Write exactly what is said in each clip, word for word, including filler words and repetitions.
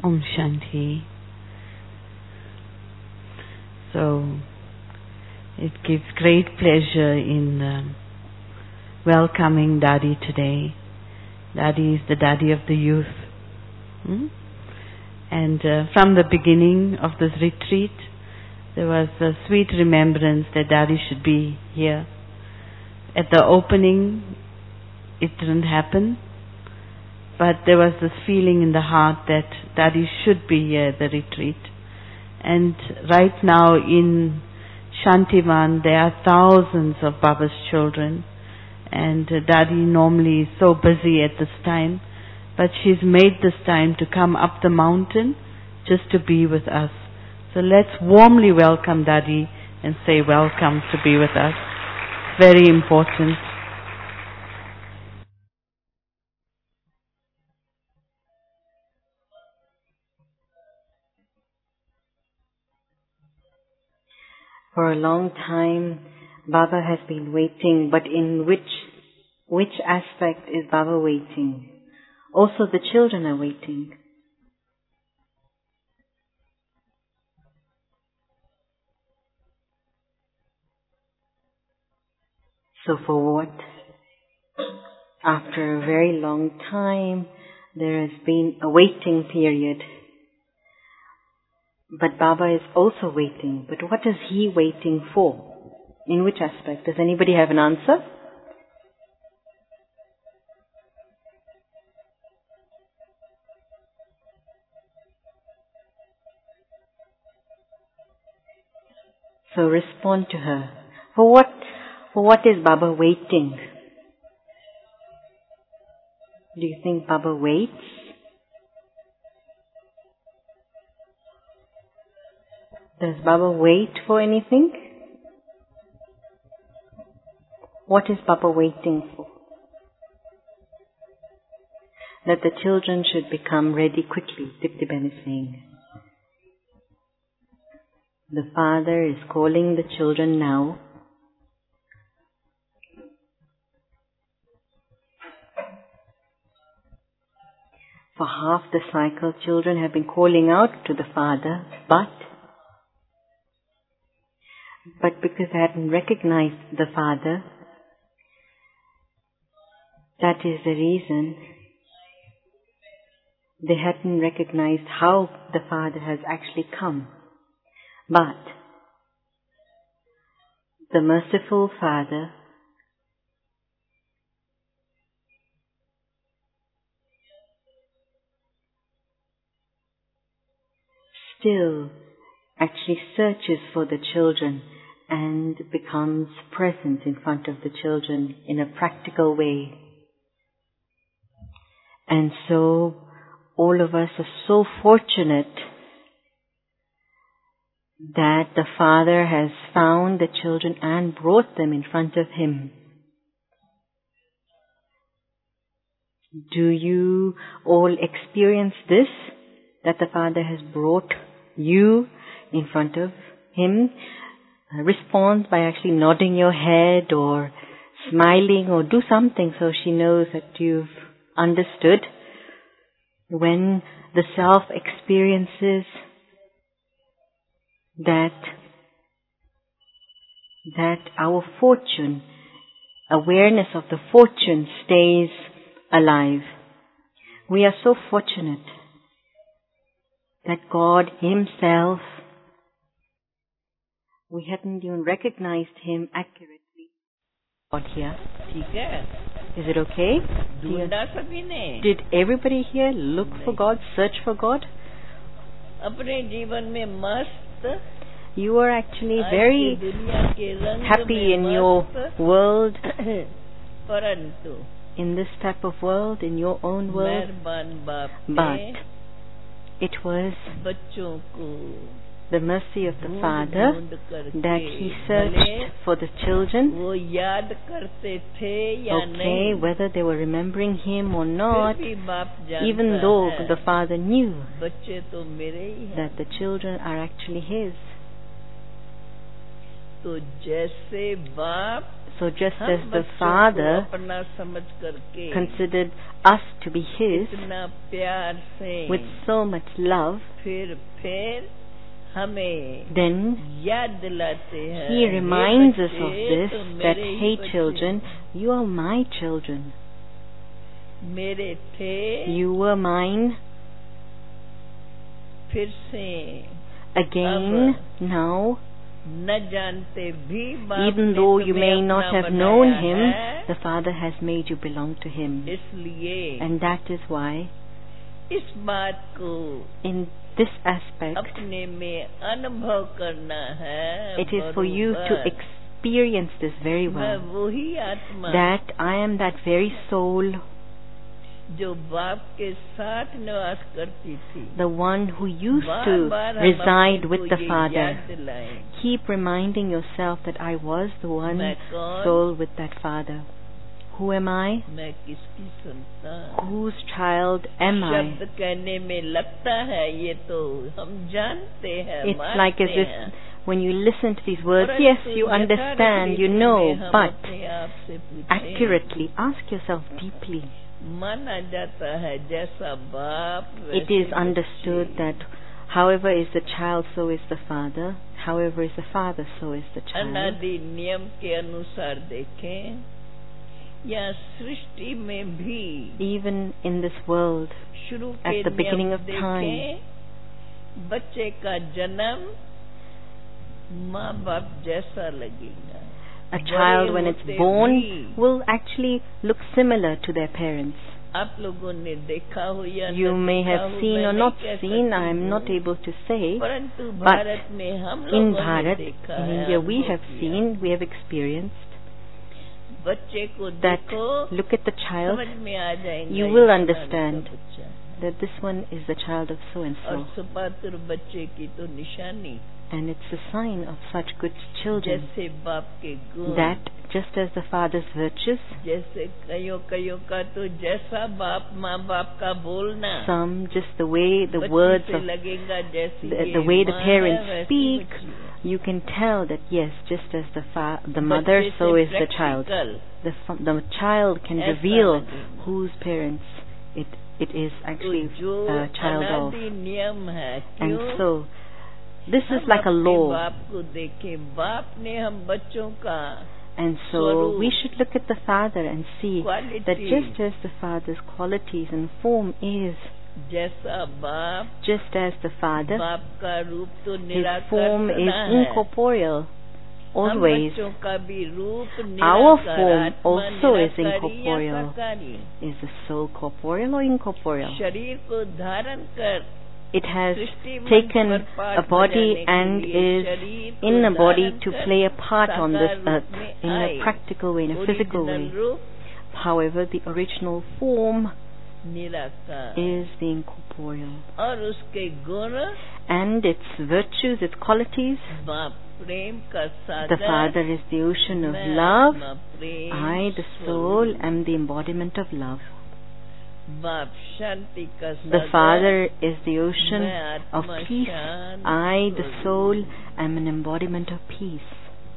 Om Shanti. So, it gives great pleasure in uh, welcoming Daddy today. Daddy is the Daddy of the youth. Hmm? And uh, from the beginning of this retreat, there was a sweet remembrance that Daddy should be here. At the opening, it didn't happen, but there was this feeling in the heart that Daddy should be here at the retreat. And right now in Shantivan, there are thousands of Baba's children, and uh, Daddy normally is so busy at this time, but she's made this time to come up the mountain just to be with us. So let's warmly welcome Daddy and say welcome to be with us. Very important. For a long time, Baba has been waiting, but in which which aspect is Baba waiting? Also the children are waiting. So for what? After a very long time, there has been a waiting period. But Baba is also waiting. But what is he waiting for? In which aspect? Does anybody have an answer? So respond to her. For what, for what is Baba waiting? Do you think Baba waits? Does Baba wait for anything? What is Baba waiting for? That the children should become ready quickly, Diptiben is saying. The Father is calling the children now. For half the cycle, children have been calling out to the Father, but But because they hadn't recognized the Father, that is the reason they hadn't recognized how the Father has actually come. But the merciful Father still actually searches for the children and becomes present in front of the children in a practical way. And so all of us are so fortunate that the Father has found the children and brought them in front of Him. Do you all experience this? That the Father has brought you in front of Him? Respond by actually nodding your head or smiling or do something so she knows that you've understood. When the self experiences that that our fortune, awareness of the fortune stays alive. We are so fortunate that God Himself, we hadn't even recognized Him accurately. God here. Is it okay? Did everybody here look for God, search for God? You are actually very happy in your world, in this type of world, in your own world. But it was the mercy of the Father that He searched for the children. Okay, whether they were remembering Him or not, even though the Father knew that the children are actually His. तो जैसे बाप So just हम as the बच्चों को Father अपना समझ करके considered us to be His इतना प्यार से with so much love, फिर फिर हमें then याद दिलाते हैं, He "हे reminds us बच्चे, of this, तो that, मेरे ही hey बच्चे children, you are my children. मेरे थे You were mine. फिर से Again, now, न जानते भी बाप even ने though you तुम्हें may अपना not have बनाया known Him, है, the Father has made you belong to Him. इसलिए And that is why, इस बात को in this aspect, अपने में अनुभव करना है। it is for you to बरोबर। experience this very मैं well, वही आत्मा that I am that very soul, जो बाप के साथ निवास करती थी, the one who used to बार-बार हम reside अपने with को the ये Father. याद दिलाएं, Keep reminding yourself that I was the one मैं कौन, soul with that Father. Who am I? मैं किसकी संतान। Whose child am I? शब्द कहने में लगता है ये तो हम जानते हैं, It's मानते like as if हैं, when you listen to these words, परंतु yes, you understand, you know, हम but अपने आप से पूछें, accurately ask yourself deeply. माना जाता है जैसा बाप It is understood that however is the child, so is the father. However is the father, so is the child. अनादि नियम के अनुसार देखें, या सृष्टि में भी Even in this world, शुरू at के the beginning नियम of time, देखें, बच्चे का जन्म माँ बाप जैसा लगेगा। a child when it's born will actually look similar to their parents. आप लोगों ने देखा हो या You न may देखा have हो, seen मैं or नहीं not कह seen, सकती I am हूँ, not able to say, परंतु but भारत में हम in लोगों ने Bharat, देखा in है, India, we अनुभव have किया। seen, we have experienced बच्चे को that देखो, look at the child, समझ में आ जाएगा you ये will फलाने understand का बच्चा है। that this one is the child of so and और so, सुपात्र बच्चे की तो निशानी and it's a sign of such good children जैसे बाप के गुण, that just as the father's virtues, जैसे कईयों कईयों का तो जैसा बाप माँ बाप का बोलना, some just the way the बच्ची words से of लगेगा जैसी the, ये the way the माँ है, parents वैसी speak, बच्ची है। you can tell that yes, just as the fa- the mother, बच्चे so से is the child. practical, The fa- the child can ऐसा reveal लगेगा। whose parents it it is तो actually जो a child of, अनादि नियम है, and क्यों? so this is हम like a अपने law, बाप को देखें, बाप ने हम बच्चों का and so स्वरूप, we should look at the father and see quality, that just as the father's qualities and form is, जैसा बाप, just as the father, बाप का रूप तो his निराकार form is सदा है। incorporeal, हम always. बच्चों का भी रूप Our निराकार, form आत्मा also is निराकारी या incorporeal. साकारी। Is the soul corporeal or incorporeal? शरीर को धारण कर It has सृष्टि मंच taken पर पाठ a body बजाने के and लिए is शरीर को in a body धारण to कर play a part on this साकार earth रूप में in आए। a practical way, in a physical original way. रूप However, the original form निराकार is the incorporeal. और उसके गुण And its virtues, its qualities, बाप प्रेम का the Sagar, Father is the ocean of मैं love, आत्मा प्रेम I, the स्वरूप, soul, am the embodiment of love. बाप शांति का The Sagar, Father is the ocean मैं of आत्मा peace, शांत I, the स्वरूप, soul, am an embodiment of peace.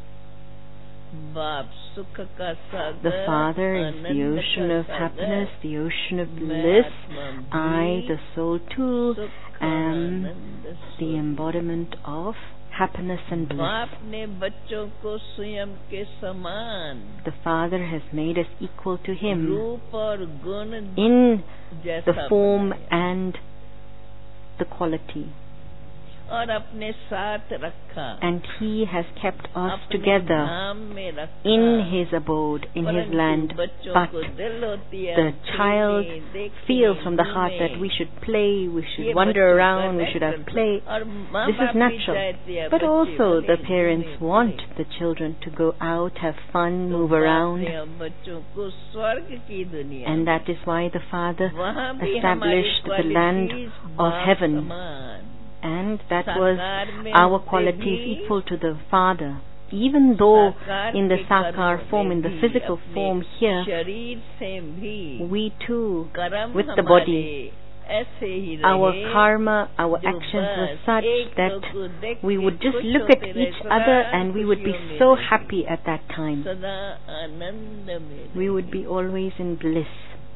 बाप सुख का सागर, The Father is the Anand ocean का of Sagar, happiness, the ocean of मैं bliss. आत्मा I, भी the soul too, सुख am आनंद the स्वरूप। embodiment of happiness and bliss. बाप ने बच्चों को स्वयं के समान The Father has made us equal to Him रूप और गुण in जैसा the form बनाया and the quality. और अपने साथ रखा, And He has kept us अपने together धाम में रखा, in His abode, in His परंतु land. बच्चों But को दिल होती है, the child खेलने, देखने, feels from the heart घूमने, that we should play, we ये should wander बच्चों का around, we should have nature, play. और माँ This is बाप भी natural. चाहते हैं But बच्चे also the भले parents घूमे, want फिरे। the children to go out, have fun, तो move बाप around. ने हम बच्चों को स्वर्ग की दुनिया And that is why the Father वहाँ भी established हमारी the land qualities of बाप heaven. समान, And that was साकार में our होते qualities भी, equal to the Father. Even though साकार in the के Sakar कर्म form, में in the भी, physical अपने form here, शरीर से भी we too, कर्म with the हमारे body, ऐसे ही our रहे karma, our जो actions were बस such एक that दो को देख we के would just खुश look at होते रहे, each सदा other and we would be खुशियों में so रहे, happy at that time. सदा आनंद में We would रहे। be always in bliss.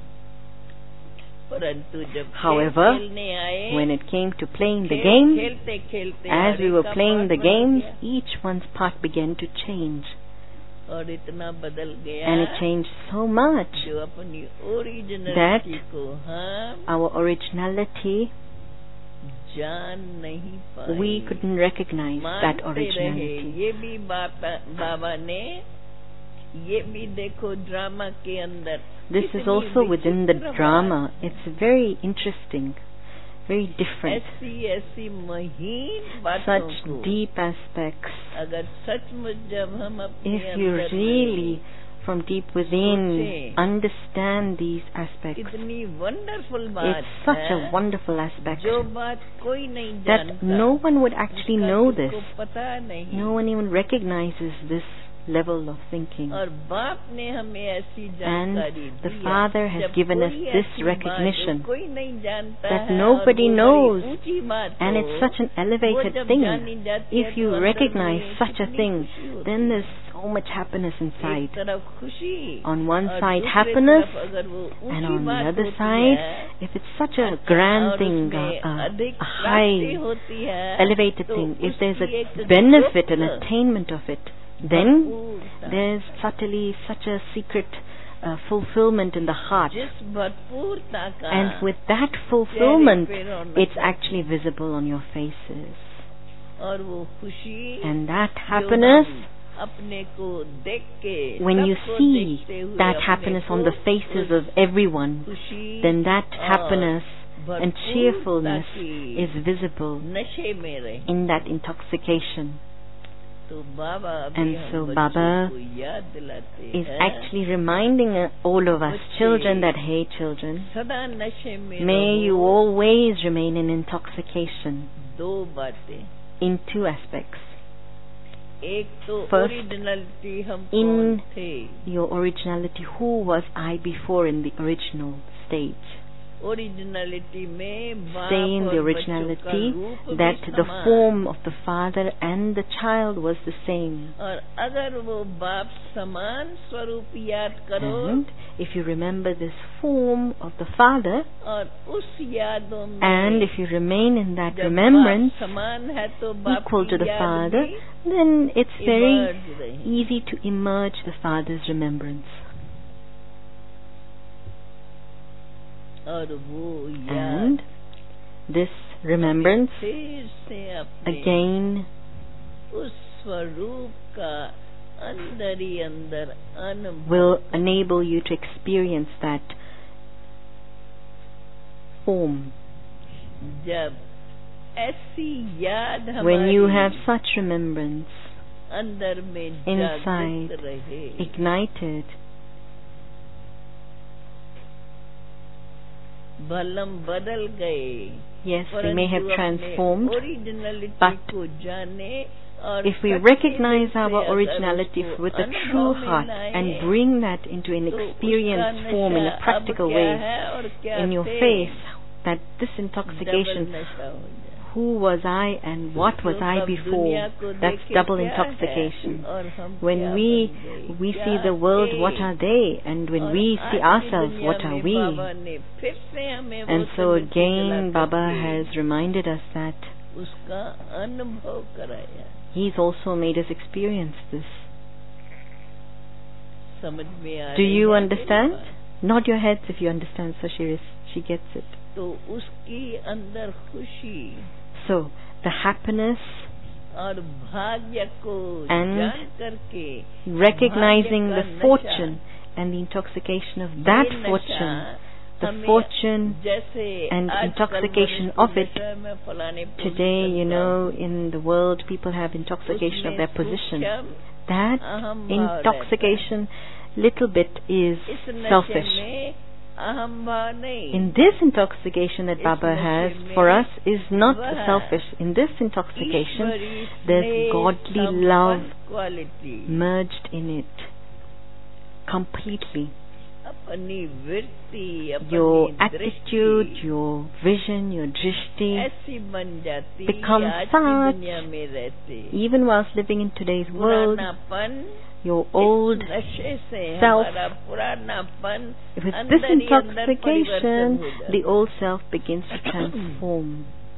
परंतु जब However, खेल खेलने आए, when it came to playing the खेल game, खेलते खेलते as हर we एक were का playing part the बदल games, गया, each one's part began to change. और इतना बदल गया And it changed so much जो अपनी ओरिजिनलिटी that को हम our originality, जान नहीं पाए। we couldn't recognize that मानते रहे, originality. ये भी बाबा बाबा ने, ये भी देखो ड्रामा के अंदर This is also within the drama. It's very interesting, very different. ऐसी ऐसी महीन बातों Such को deep aspects. अगर सचमुच जब हम अपने If you अंदर really, from deep within, सोचें, understand these aspects, कितनी वंडरफुल बात it's such है, a wonderful aspect जो बात कोई नहीं that जानता, no one would actually उसका know किसको this. पता नहीं। No one even recognizes this level of thinking. और बाप ने हमें ऐसी And जानकारी the दी है, Father has जब given us कोई this ऐसी बात recognition जो कोई नहीं जानता that है nobody और वो knows, बड़ी ऊंची बात and हो, it's such an वो elevated जब thing. जानी जाती है If तो you अंदर recognize में such a कितनी thing, खुशी होती then है। there's so much happiness एक inside. तरफ खुशी, On one और side दूसरे happiness, तरफ अगर वो and ऊंची on the बात other होती side, है, if it's such a और grand thing, उसमें a, a, अधिक a प्राप्ति high, होती है, elevated तो thing, if there's उसकी एक a benefit, an गुप्त attainment of it, then भरपूरता, there's subtly such a secret uh, fulfillment in the heart. जिस भरपूरता का And with that fulfillment, it's actually visible on your faces. और वो खुशी, And that जो happiness, हम अपने को देख के, when you सबको see देखते हुए that अपने happiness on को the faces उस of everyone, खुशी then that और happiness and भरपूरता cheerfulness की is visible नशे में रहे। in that intoxication. तो बाबा अभी And हम so बच्चों Baba को याद दिलाते is हैं, actually reminding uh, all of us बच्चे, children that, hey children, सदा नशे में may रहो। you always remain in intoxication दो बातें, in two aspects. एक तो First, ओरिजिनलिटी हम in कौन थे, Your originality, who was I before in the original stage? Originality में बाप Stay in the और बच्चों का originality रूप भी that the समान। form of the father and the child was the same. और अगर वो बाप समान स्वरूप याद करो, And if you remember this form of the father, और उस यादों में and if you remain in that जब remembrance बाप समान है तो बाप equal to की the याद father, भी then it's very emerge रही। easy to emerge the father's remembrance. और वो याद And this remembrance फिर से अपने again उस स्वरूप का अंदर ही अंदर अनुभव, will enable you to experience that form. जब ऐसी याद When you हमारी have such remembrance अंदर में inside, जागृत रहे, ignited, बलम बदल गए, yes, we may have transformed, originality but को जाने और if we सच्चे recognize दिल से our अगर originality उसको with a अनुभव true में heart लाएं, and bring that into an तो experienced उसका form in a नशा practical अब क्या way है और क्या in your थे, face, that this double intoxication, नशा हो जाए। who was I and what was तो I तब before, दुनिया को that's देखे double क्या है intoxication. और हम When क्या we बन गए, we क्या see the world, थे, what are they? And when और we आज see की ourselves, दुनिया what are में we? बाबा ने फिर से हमें वो And so समझ के again, दिला Baba करके has reminded us that उसका अनुभव कराया। He's also made us experience this. समझ में आ Do रही you है understand? मेरी बात? Nod your heads if you understand, so she, is, she gets it. तो उसकी अंदर खुशी So, the happiness, और भाग्य को And जान करके recognizing भाग्य the का fortune नशा, and the intoxication of that ये नशा fortune, the हमें fortune जैसे and आजकल intoxication मनुष्य of it. विषय में फलाने Today, you पुस्तक know, का, in the world, people have intoxication of उसमें their position. सूक्ष्म That अहम भाव intoxication, little bit, is रहता है। इस नशे selfish. में अहम भाव नहीं, In this intoxication that इस Baba नशे has में for us is not वह selfish. In this intoxication, Ishwari there's स्नेह godly संपन्न love quality merged in it completely. अपनी वृत्ति, your अपनी attitude, दृष्टि your vision, your drishti ऐसी बन जाती becomes आज की such, दुनिया में रहते। even whilst living in today's world, पुरानापन, your old इस नशे से self, हमारा पुरानापन with this अंदर ही अंदर intoxication, परिवर्तन हो जाता। the old self begins to transform.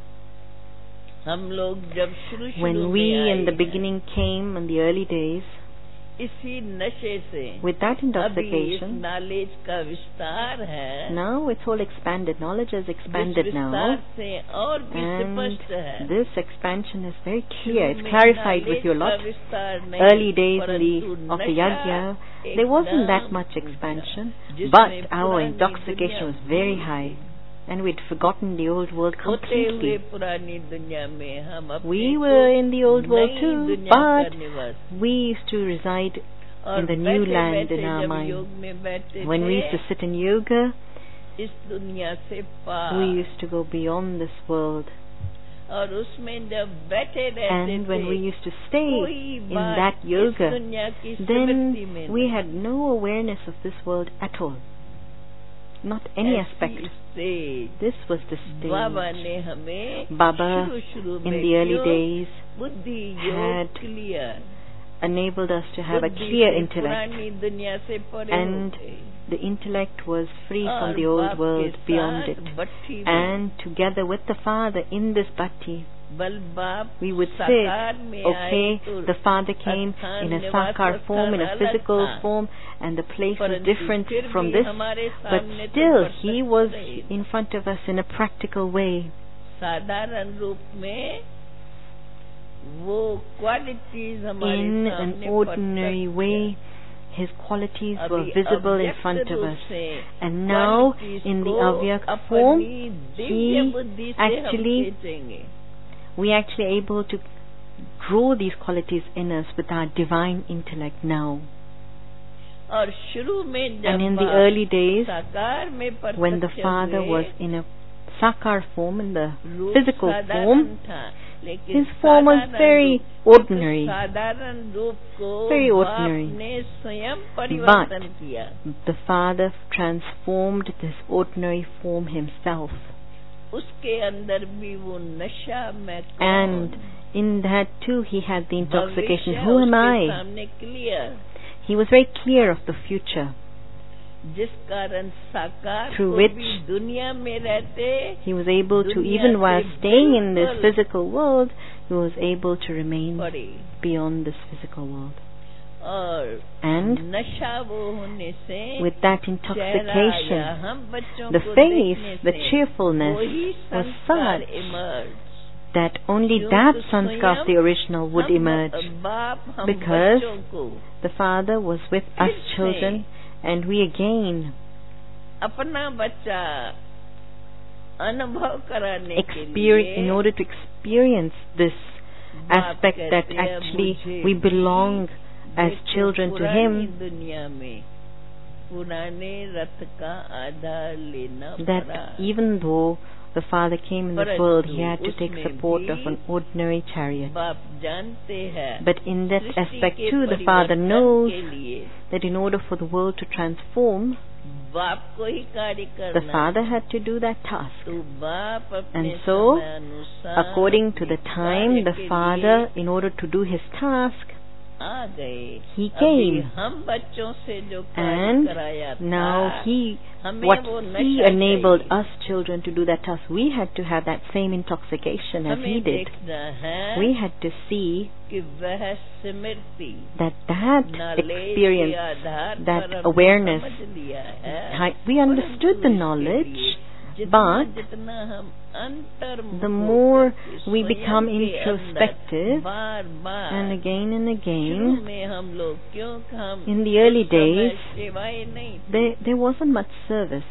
हम लोग जब शुरू When शुरू we में in the आए beginning came in the early days, इसी नशे से with that अभी इस intoxication, नॉलेज का विस्तार है, now it's all expanded. Knowledge is जिस expanded विस्तार now, से और भी and स्पष्ट है। this expansion is very clear. शुरू It's में clarified with knowledge your का lot. विस्तार नहीं, Early days in the, परंतु of the नशा yajna, there wasn't that एकदम much expansion, जिसमें but our पुरानी intoxication दुनिया was very high, and we'd forgotten the old world होते हुए completely. पुरानी दुनिया में हम अपने We को were in the old world नई too, दुनिया का but निवासी। we used to reside और in the new बैठे land बैठे in our जब mind. योग में बैठते When we used थे, to sit in yoga, इस दुनिया से पार, we used to go beyond this world. और उसमें जब बैठे रहते And when थे, we used to stay कोई in बात that इस yoga, दुनिया की स्मृति में then we नहीं। had no awareness of this world at all. Not any ऐसी aspect. Stage This was the Baba stage. ने हमें Baba, शुरू शुरू in में the early क्यों days, बुद्धि had योग clear, enabled us to have a बुद्धि clear से intellect. पुरानी दुनिया से परे And हो गए। the intellect was free और from the old बाप के world, beyond साथ it. भट्ठी में And together with the Father in this bhakti, बल बाप we would साकार sit, में okay, आए तो the Father came स्थान in a निवास sakar form, in a स्थान physical अलग था, form, and the place was परंतु different फिर from भी this, हमारे but सामने तो still प्रत्यक्ष He was रहे। in front of us in a practical way. साधारण रूप में वो क्वालिटीज हमारे In सामने an ordinary प्रत्यक्ष way, His qualities अभी were visible in अव्यक्त front of रूप us. से And now, qualities in the को Avyak अपनी form, दिव्य He बुद्धि से हम actually खींचेंगे। we are actually able to grow these qualities in us with our divine intellect now. और शुरू में जब And in the बाप early days, साकार में when the प्रत्यक्ष Father हुए, was in a sakar form, in the रूप physical साधारण form, था, लेकिन His form was साधारण very रूप- ordinary, साधारण रूप को very बाप ordinary. ने स्वयं परिवर्तन किया। the Father transformed this ordinary form Himself. उसके अंदर भी वो नशा मैं कौन, And in that too He had the intoxication. भविष्य Who am उसके I? सामने clear, He was very clear of the future, जिस कारण साकार Through को which भी दुनिया में रहते He was able to, दुनिया even while से staying in this बिल्कुल physical world, He was able to remain पड़े, beyond this physical world. और And नशा वो होने से with that चेहरा intoxication, या हम बच्चों the को face, देखने the से cheerfulness वही was संस्कार such emerge। that only क्योंकि that स्वयं sanskar of the original would हम emerge. बाप हम Because बच्चों को The Father was with us फिर से children, and we again अपना बच्चा अनुभव कराने के experience, in लिए order to experience this बाप aspect that कहते हैं, actually मुझे we भी belong as देखो children to पुरानी Him, दुनिया में पुराने रथ का आधार लेना that पड़ा, even though the Father came in this परंतु world, He had to take उसमें support भी of an ordinary chariot. बाप जानते हैं But in that Srishti aspect के too, the Father परिवर्तन knows के लिए that in order for the world to transform, बाप को ही कार्य the करना, Father had to do that task. तो बाप अपने And so, समय अनुसार according to the अपने time, कार्य the के Father, लिए in order to do His task, आ गए। He अभी came. हम बच्चों से जो कार्य And कराया था, now He, हमें what वो He नशा enabled चाहिए। us children to do that task, we had to have that same intoxication as He हमें did. देखना है We had to see कि वह स्मृति that that knowledge के experience, आधार that पर हमने awareness, समझ लिया है, hi- we understood the परंतु इसके knowledge, लिए जितना but जितना हम अंतर्मुख the more होकर we स्वयं become के अंदर introspective, bar bar and again and शुरू again, में हम लोग क्यों हम in the early उस समय days, सेवाएं नहीं थी। there, there wasn't much service.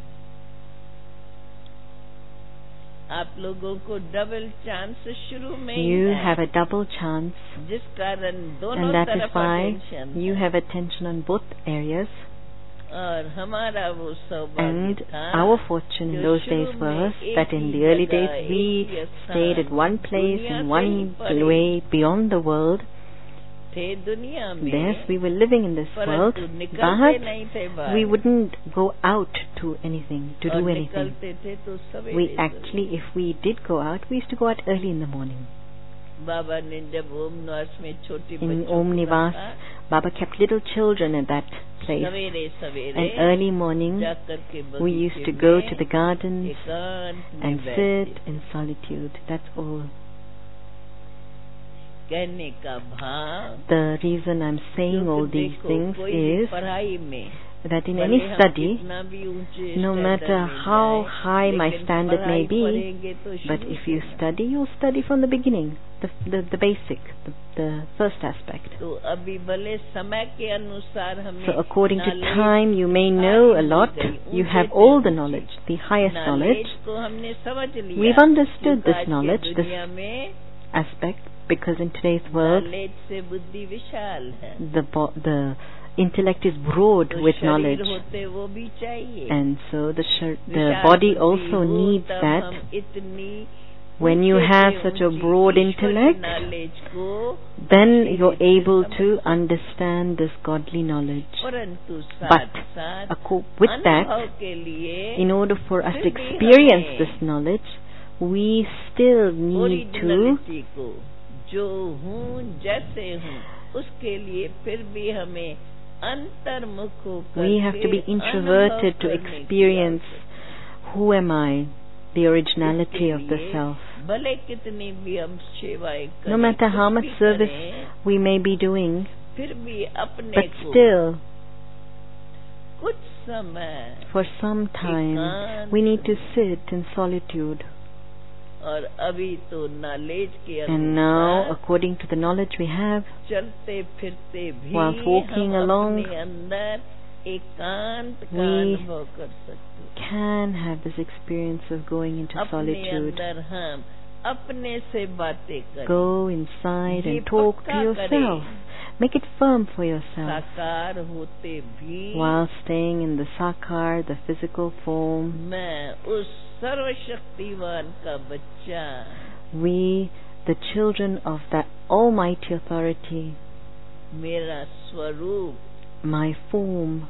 आप लोगों को डबल चांस शुरू में ही You है, have a double chance, जिस कारण दोनों and that is तरफ why attention you है। have attention on both areas. और हमारा वो सौभाग्य And था our fortune in जो those शुरू days में was एक that in he the early जगह, days we एक ही स्थान, stayed at one place, दुनिया in से one ही परे, way beyond the world, थे दुनिया में, Yes, we were living in this world, परंतु निकलते नहीं थे but बाहर। we wouldn't go out to anything, to और do anything. निकलते थे तो सवेरे We सवेरे। actually, if we did go out, we used to go out early in the morning. बाबा ने जब ओम निवास में छोटे In बच्चों Om को Nivas, रखा, Baba kept little children at that place. सवेरे सवेरे And early morning, जाकर के we used बगीचे to go में to the gardens एकांत में and बैठते। sit in solitude. That's all. कहने का भाव, The reason I'm saying all क्योंकि these देखो, things कोई भी is पढ़ाई में that in भले any हम study, कितना भी ऊंचे no स्टैंडर्ड matter में how जाएं, high my लेकिन standard may पढ़ाई be, पढ़ेंगे तो but शुरू if से you ना। study, you'll study from the beginning, the the, the basic, the, the first aspect. तो अभी भले समय के अनुसार हमें So according to knowledge time, you may know a lot, you have all the knowledge, the highest knowledge. knowledge को हमने समझ लिया। We've understood क्योंकि this आज की knowledge, this दुनिया में aspect, because in today's world, knowledge से बुद्धि विशाल है। the bo- the intellect is broad तो with शरीर knowledge, होते वो भी चाहिए। and so the shir- the Vishal body बुद्धि also हो, needs तब that. हम इतनी When you ऊंचे have से such a ऊंची broad ईश्वरी intellect, knowledge को then अच्छी you're रीति से able समझ to सकते। understand this godly knowledge. परंतु But साथ साथ aco- with that, अनुभव के लिए in order for us to फिर भी experience हमें this knowledge, we still need to, originality को, जो हूँ जैसे हूँ, उसके लिए फिर भी हमें अंतर्मुख होकर we have to be के introverted अनुभव to करने की experience आवश्यकता who am I, the originality है। of the इसके लिए self. भले कितनी भी हम सेवाएं करें, No matter how कुछ much भी service करें, we may be doing, फिर भी अपने but को still, कुछ समय for some time, we need to sit in solitude. और अभी तो नॉलेज के And now, अनुसार according to the knowledge we have, चलते फिरते भी whilst walking हम along, अपने अंदर एकांत का we अनुभव कर सकते हैं। can have this experience of going into अपने solitude. अंदर हम अपने से बातें करें, Go inside ये and talk to पक्का yourself. करें। Make it firm for yourself. साकार होते भी While staying in the sakar, the physical form, मैं उस सर्वशक्तिवान का बच्चा, we, the children of that Almighty Authority, मेरा स्वरूप, my form,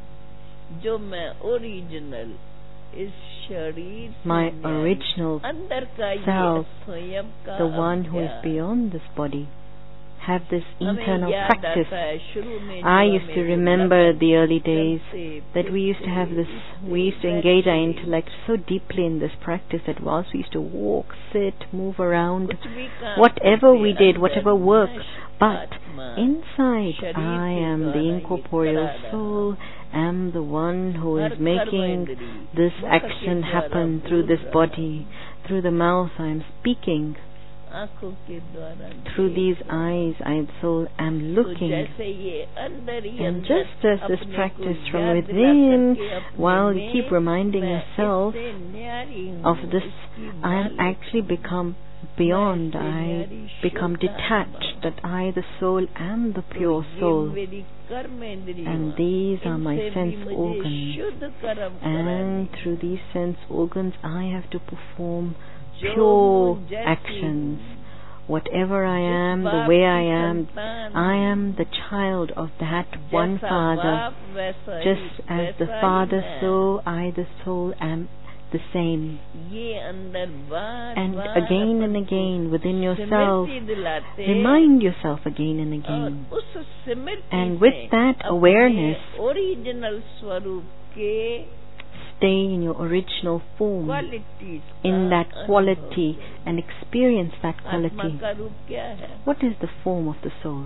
जो मैं ओरिजिनल इस शरीर से my न्यारी, original अंदर का ये self, स्वयं का the one who is अभ्यास, beyond this body, have this हमें internal याद practice. आता है, शुरू में जो I used हमें to वो remember लगा, the early days चलते that we used to have this, फिरते, we used to बैठते, engage our intellect so deeply in this practice that whilst we used to walk, sit, move around, कुछ भी काम whatever करते, we did, अंदर whatever work, नष्ट but आत्मा, inside शरीर I के am the द्वारा ये incorporeal करा रहा। soul, am the one who her is making कर्मेंद्रिय, this मुख के action द्वारा happen बोल through this रहा, body, through the mouth I am speaking, आंखों के द्वारा through देख these रहा। eyes I so am तो looking. जैसे ये अंदर ही And अंदर just as this अपने practice को from याद within, दिला करके अपने while you में keep reminding मैं yourself इससे न्यारी हूँ, of this, इसकी I am मालिक actually हूँ। become beyond, मैं इससे I न्यारी become शुद्ध detached, आत्मा that I, the soul, am the हूँ। pure तो ये soul. मेरी कर्मेंद्रिय And हैं, these are my इनसे भी sense मुझे organs. शुद्ध कर्म And कराने, through these sense organs, I have to perform जो pure हूँ जैसी actions. हूँ, Whatever I जिस am, the बाप way की I am, संतान I हूँ, am the child of that one जैसा Father. बाप वैसा ही- Just as the वैसा ही Father, मैं। so I, the soul, am the same. ये अंदर बार And बार again and अपन को again within yourself, स्मृति दिलाते, remind yourself again and और again. उस स्मृति And से with that अपने awareness, ओरिजिनल स्वरूप के stay in your original form, qualities in that quality, and experience that आत्मा quality. का रूप क्या है? What is the form of the soul?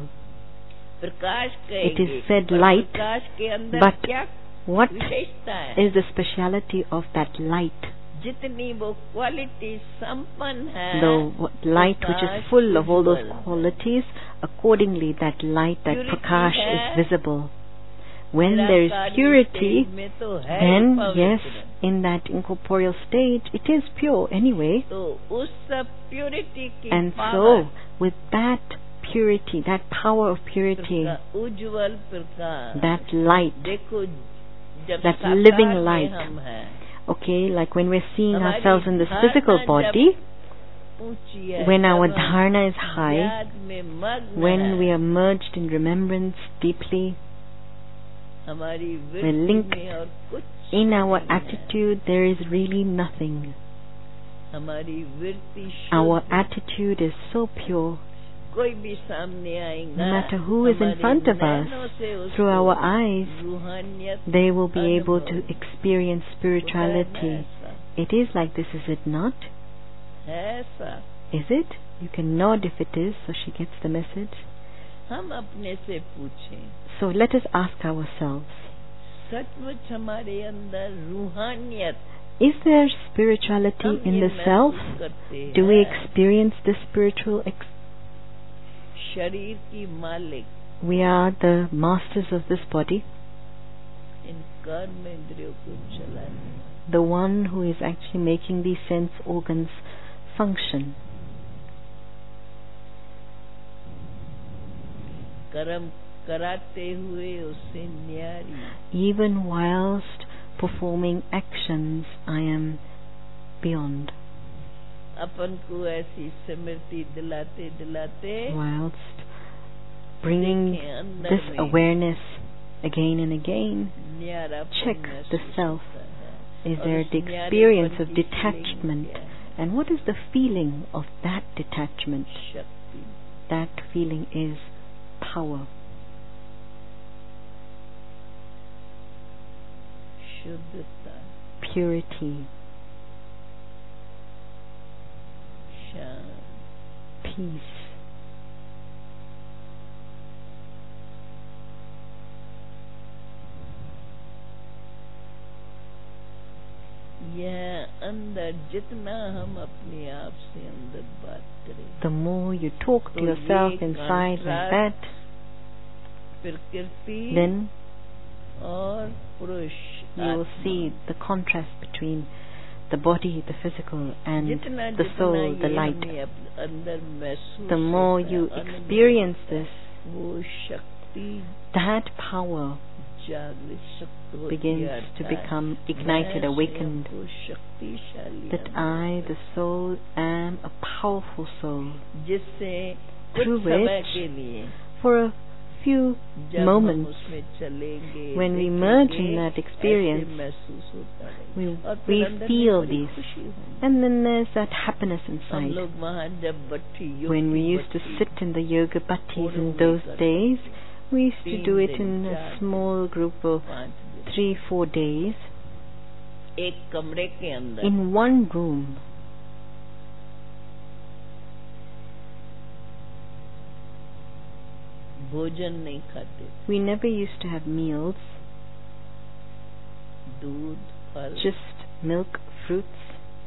Prakash It कहेंगे, is said पर light, प्रकाश के अंदर but क्या what विशेषता है? is the speciality of that light? जितनी वो क्वालिटी संपन्न है, The light which is full of all those qualities, accordingly that light, that Purity prakash है, is visible. When there is purity, में तो है then पवित्र। yes, in that incorporeal state, it is pure anyway. तो उस सब purity की And power, so, with that purity, that power of purity, प्रका- उज्जवल प्रकाश, that light, देखो जब that साकार living में light, हम हैं, okay, like when we're seeing हमारी ourselves in this धारणा physical जब body, ऊंची है, when our जब हम dharana is high, याद में मग्न when हैं, we are merged in remembrance deeply, हमारी we're वृत्ति linked में और कुछ in our नहीं है। attitude, there is really nothing. हमारी वृत्ति Our शुद्ध, attitude is so pure. कोई भी सामने आएगा, No matter who is in हमारे front of us, नैनों से उसको through our eyes, रूहानियत they will be able to अनुभव experience spirituality. होता है। It is like this, is it not? है ऐसा, Is it? You can nod if it is, so she gets the message. हम अपने से पूछें, So let us ask ourselves, सचमुच हमारे अंदर रूहानियत is there spirituality हम in ये the self? महसूस करते Do we हैं, experience this spiritual ex- शरीर की मालिक We are the masters of this body, इन कर्म इंद्रियों को चलाने, the one who is actually making these sense organs function. कर्म कराते हुए उससे न्यारी, Even whilst performing actions, I am beyond. अपन को ऐसी स्मृति दिलाते दिलाते Whilst bringing देखें अंदर this में awareness again and again, न्यारापन check महसूस the self. होता है। Is और there उस the न्यारेपन experience of की feeling detachment? क्या है? And what is the feeling of that detachment? शक्ति, That feeling is power, शुद्धता, purity, शांति, peace. यह अंदर जितना हम अपने आप से अंदर बात करें, The more you talk to तो yourself ये inside like contrast that, प्रकृति then और पुरुष you will आत्मा, see the contrast between the body, the physical, and जितना the जितना soul, the ये light. हमें अप- अंदर महसूस The more होता है, you अनुभव experience होता है, this, वो शक्ति that power जागृत शक्ति होती begins है, to अर्थात become ignited, मैं awakened, स्वयं को शक्तिशाली that अनुभव I, the soul, am a powerful soul, जिससे कुछ through समय which, के लिए for a few जब moments, हम उसमें चलेंगे, when we देखेंगे, merge in that ऐसे experience, महसूस होता है, we, और we फिर अंदर में feel बड़ी these. खुशी होगी। And then there's that happiness हम inside. लोग वहाँ जब बट्टी When we Yogi used to Batti sit in the yoga bhattis in Four those weeks. days, we used to do it तीन in दिन, a चार small group of पाँच दिन, three, four days एक कमरे के अंदर in one room. भोजन नहीं खाते, We never used to have meals, दूध फल just milk, fruits,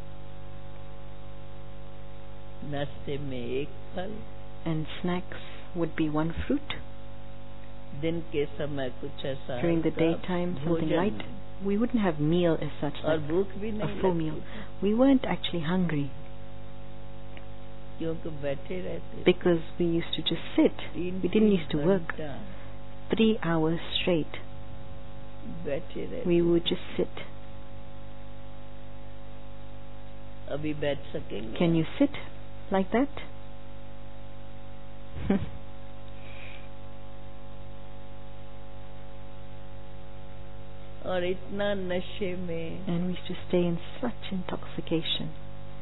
नाश्ते में एक फल, and snacks would be one fruit. दिन के समय कुछ ऐसा During the हल्का daytime, something भोजन light. We wouldn't have meal as such, और like भूख भी a नहीं full लगती meal. We weren't actually hungry क्योंकि बैठे रहते because we used to just sit. तीन We didn't तीन used to work घंटा three hours straight. बैठे रहते। We would just sit. अभी बैठ सकेंगे? Can you sit like that? और इतना नशे में And we used to stay in such intoxication.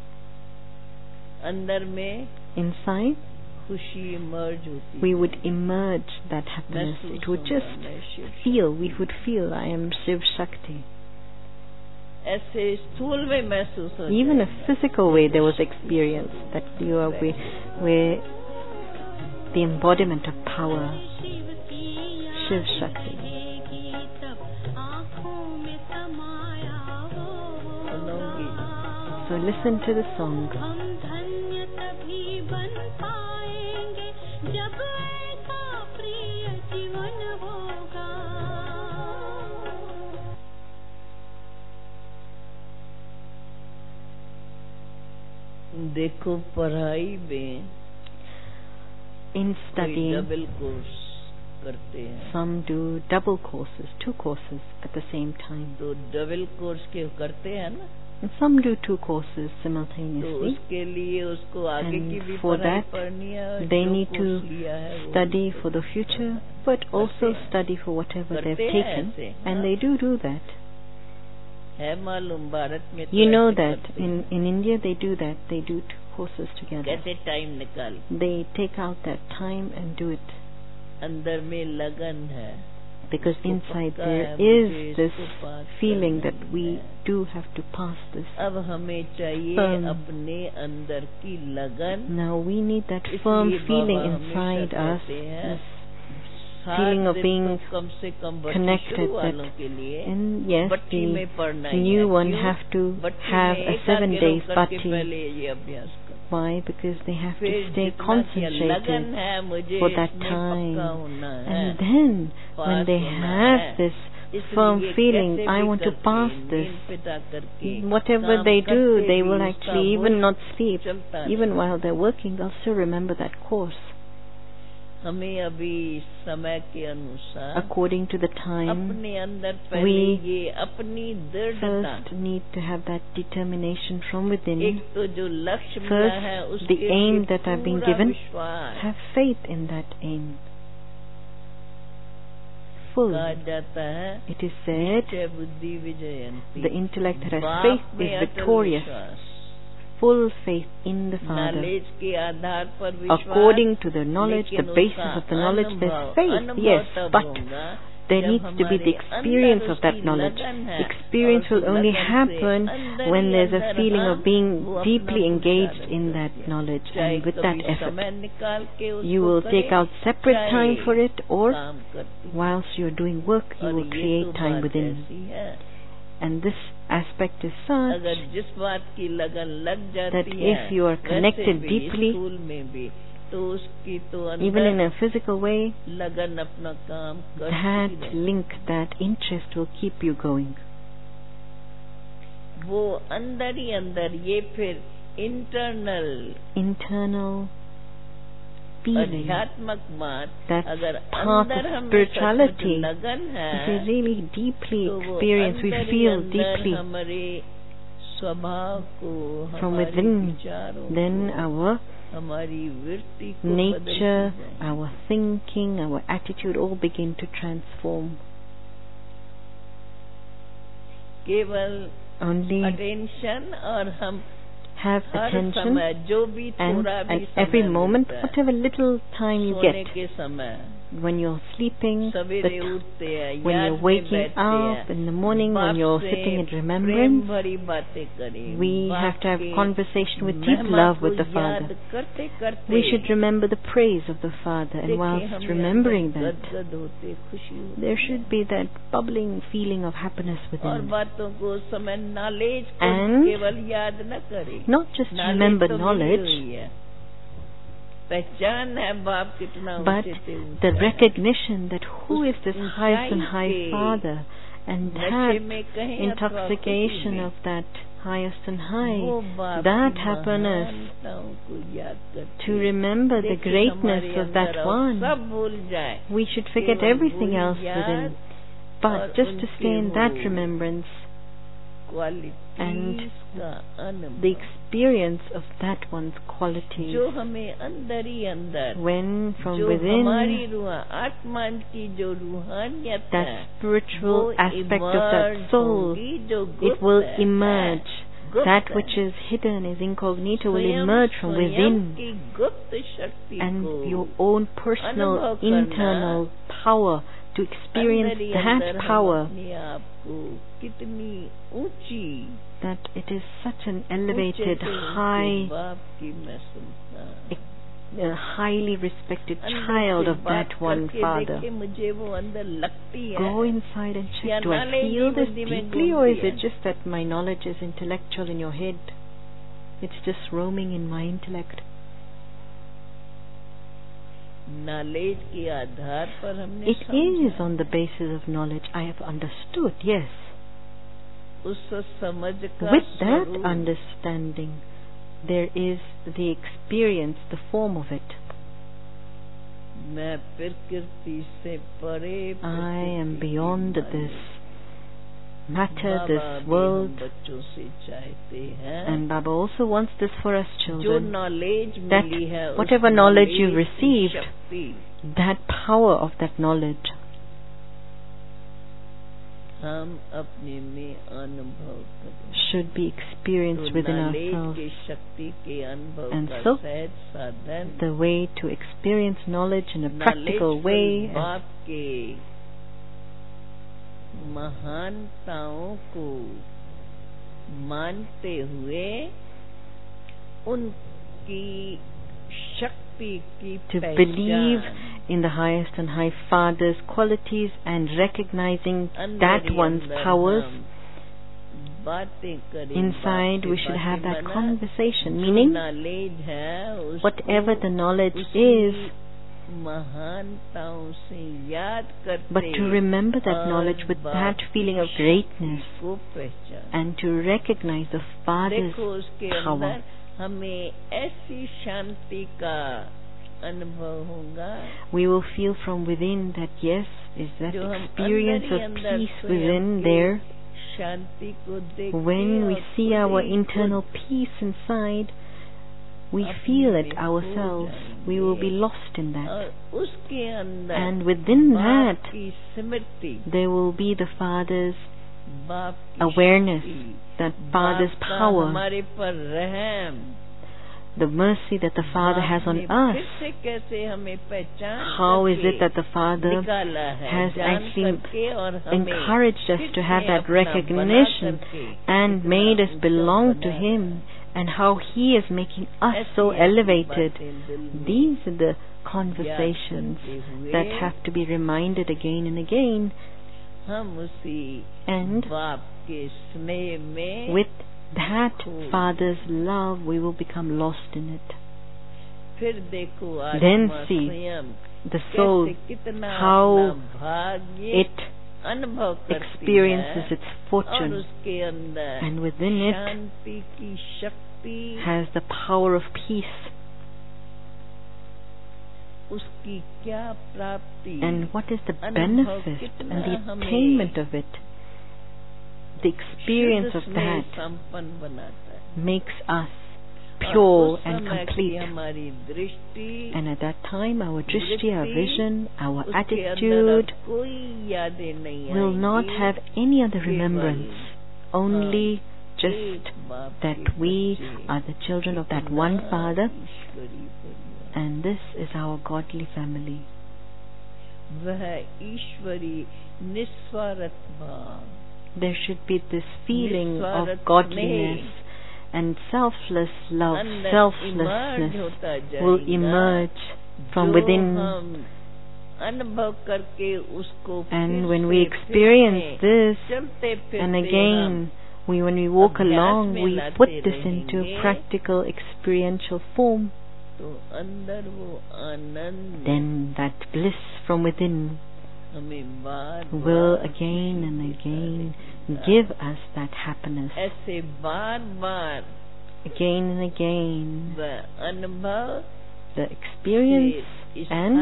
अंदर में Inside, खुशी इमर्ज होती we है। would emerge that happiness. महसूस It would होगा, just मैं Shiv feel, we would feel, I am Shiv Shakti. ऐसे स्थूल में महसूस हो Even a जाएगा। physical way there was experience that you are where, where the embodiment of power, Shiv Shakti. सुनोगी So listen to the song. हम धन्य तभी बन पाएंगे जब ऐसा प्रिय जीवन होगा। देखो पढ़ाई में In कोई studying, डबल कोर्स करते हैं some do double courses, two courses at the same time. तो डबल कोर्स के करते हैं ना, Some do two courses तो simultaneously, उसके लिए उसको आगे की and भी for पढ़ाई that पढ़नी है और they जो need to कोर्स लिया है वो study भी for the future, but also study for whatever they've करते हैं taken, ऐसे, and हाँ। they do do that. है मालूम भारत में तो You know ऐसे that करते in, हैं। in India they do that, they do two courses together. कैसे टाइम निकाल They take out that time and do it, अंदर में लगन है because उसको inside पक्का there है, मुझे is this इसको पास feeling करना that we है। do have to pass this. अब हमें चाहिए firm. अपने अंदर की लगन Now we need that इसलिए firm बाबा feeling हमेशा inside us, कहते हैं, this सात feeling of दिन being तो कम से कम बच्ची connected शुरू that- वालों के लिए and yes, बच्ची में पढ़ना the ही new है। one क्यों? have to बच्ची have में a एक seven आगे days रोक करके bhakti. पहले ये अभ्यास कर Why? Because they have to फिर stay जितना कि लगन concentrated है मुझे for that इसमें time. पक्का होना है And then when pass they होना have है। this इसलिए firm ये feeling, कैसे I भी want to करके, pass this, नींद पिता करके, whatever काम they do, करते they भी will उसका actually वो even not sleep. चलता Even नहीं। while they're working, they'll still remember that course. हमें अभी समय के अनुसार According to the time, अपने अंदर पहले we ये अपनी दृढ़ता, first need to have that determination from within. एक तो जो लक्ष्य मिला First, है the उसके aim लिए that I've been पूरा given, विश्वास। have faith in that aim. Full. कहा जाता है It is said, निश्चय बुद्धि विजयंती, the intellect that has बाप faith में is अटल victorious. विश्वास, Full faith in the Father. Knowledge के आधार पर विश्वास, According to the knowledge, the लेकिन basis उसका of the knowledge, there's अनुभव- faith, अनुभव yes, तब but होगा there जब needs to be the हमारे experience अंदर of that उसकी knowledge. लगन है, Experience और will उस only लगन से happen अंदर when ही there's a अंदर feeling हम of being वो अपना deeply engaged पुरुषार्थ in करते that हैं। knowledge, चाहे and with कभी that effort. समय निकाल के उसको You will करें, take out separate चाहे time for it, or काम करते हैं। whilst you're doing work, you और will ये create तो time बात within. ऐसी है, And this aspect is such अगर जिस बात की लगन लग that जाती है, if you are वैसे connected भी deeply, स्कूल में भी, तो उसकी तो even in अंदर a physical way, लगन अपना काम करती that रहती। link, that interest will keep you going. वो अंदर ही अंदर ये फिर इंटरनल Internal feeling, अध्यात्मक बात, that's अगर part अंदर of हमें spirituality. सचमुच लगन है, If we really deeply तो वो experience, we अंदर ही feel अंदर deeply हमारे स्वभाव को, from हमारे within, विचारों then को, our हमारी वृत्ति को nature, बदलती है। our thinking, our attitude all begin to transform. केवल Only अटेंशन, और हम have हर attention, समय जो भी and थोड़ा भी at every समय moment, मिलता है, whatever little time you सोने get, के समय, when you're sleeping, the सवेरे t- उठते हैं, when याद you're में waking बैठते up हैं, in the morning, when बाप you're से sitting in प्रेम remembrance, भरी बातें करें, we बाप have to have के conversation with deep महिमा love को with the याद Father. करते करते We should remember the praise of the Father, and देखें whilst हमें remembering अंदर that, गदगद होते, खुशी होती there है। should be that bubbling feeling of happiness और within. बातों को समय नॉलेज को And केवल याद न करे, Not just knowledge remember तो मिली knowledge, हुई है, पहचान है बाप कितना but ऊंचे से ऊंचा the है। recognition that who is this उस highest and high ऊंचाई Father, and नशे that में कहें अथवा intoxication खुशी में, of that highest and high, वो बाप that की happiness, महानताओं को याद करते, to remember the लेकिन greatness हमारे of that अंदर अब one. सब भूल जाए, We should forget केवल everything वही else याद within, और but just to उनके stay in that वो remembrance, क्वालिटीज का the अनुभव, experience of that one's qualities, जो हमें अंदर ही अंदर, when from जो हमारी within रूह आत्मा की जो रूहानियत that है, spiritual वो aspect of that emerge soul, होगी, जो it गुप्त will है, emerge. गुप्त That है। which is hidden, is incognito, will स्वयं- emerge from स्वयं within, की गुप्त शक्ति and को your own personal अनुभव करना, internal power to experience अंदर ही that अंदर हम power, अपने आप को कितनी ऊंची, that it is such an ऊंचे elevated, से ऊंचे high, बाप की महसूलता, a highly respected अंदर child से of बात that one करके Father. देखे, मुझे वो अंदर लगती है, Go inside and या check, do I knowledge feel this बुद्धि में deeply, or is घूमती it है? just that my knowledge is intellectual in your head? It's just roaming in my intellect. Knowledge के आधार पर हमने It is on the basis of knowledge I have understood, yes. उस समझ का With that स्वरूप, understanding, there is the experience, the form of it. मैं प्रकृति से परे, I am प्रकृति beyond की मालिक। this. matter, this world. And Baba also wants this for us children, that whatever knowledge you've received, that power of that knowledge should be experienced within ourselves. And so, the way to experience knowledge in a practical way, महानताओं को मानते हुए उनकी शक्ति की to believe in the highest and high Father's qualities and recognizing that one's powers. Inside we should have that conversation, meaning whatever the knowledge is, but to remember that knowledge with that feeling of greatness and to recognize the Father's power. We will feel from within that yes, is that experience of peace within there. When we see our internal peace inside, we feel it ourselves. We will be lost in that. And within that, there will be the Father's awareness, that Father's power, the mercy that the Father has on us. How is it that the Father has actually encouraged us to have that recognition and made us belong to Him, and how He is making us so elevated? These are the conversations that have to be reminded again and again. And with that Father's love, we will become lost in it. Then see the soul, how it experiences its fortune, and within it has the power of peace. And what is the benefit and the attainment of it? The experience of that makes us pure and complete. And at that time, our drishti, our vision, our attitude will not have any other remembrance, only just that we are the children of that one Father, and this is our godly family. There should be this feeling of godliness, and selfless love, selflessness will emerge from within. And when we experience this, and again, we, when we walk along, we put this into practical experiential form, then that bliss from within will again and again give us that happiness. Again and again, the experience, and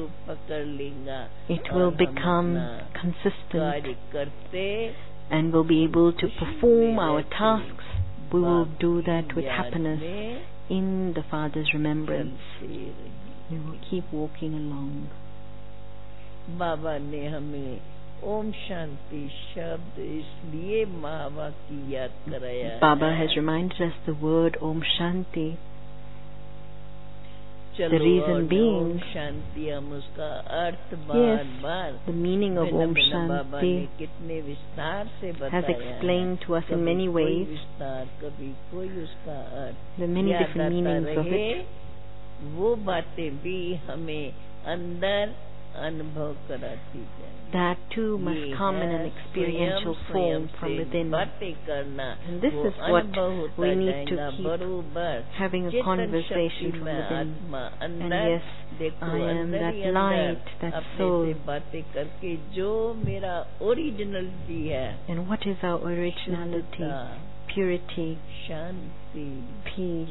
it will become consistent, and we'll be able to perform our tasks. We will do that with happiness in the Father's remembrance. We will keep walking along. बाबा ने हमें ओम शांति शब्द इसलिए महावा की याद कराया. Baba has reminded us the word Om Shanti. The reason being, yes, the meaning of Om Shanti has explained to us in many ways the many different meanings of it. वो बातें भी हमें अंदर अनुभव कराती है. That too must come in an experiential form from within. And this is what we need to keep having a conversation from within. And yes, I am that light, that soul. And what is our originality? Purity, peace,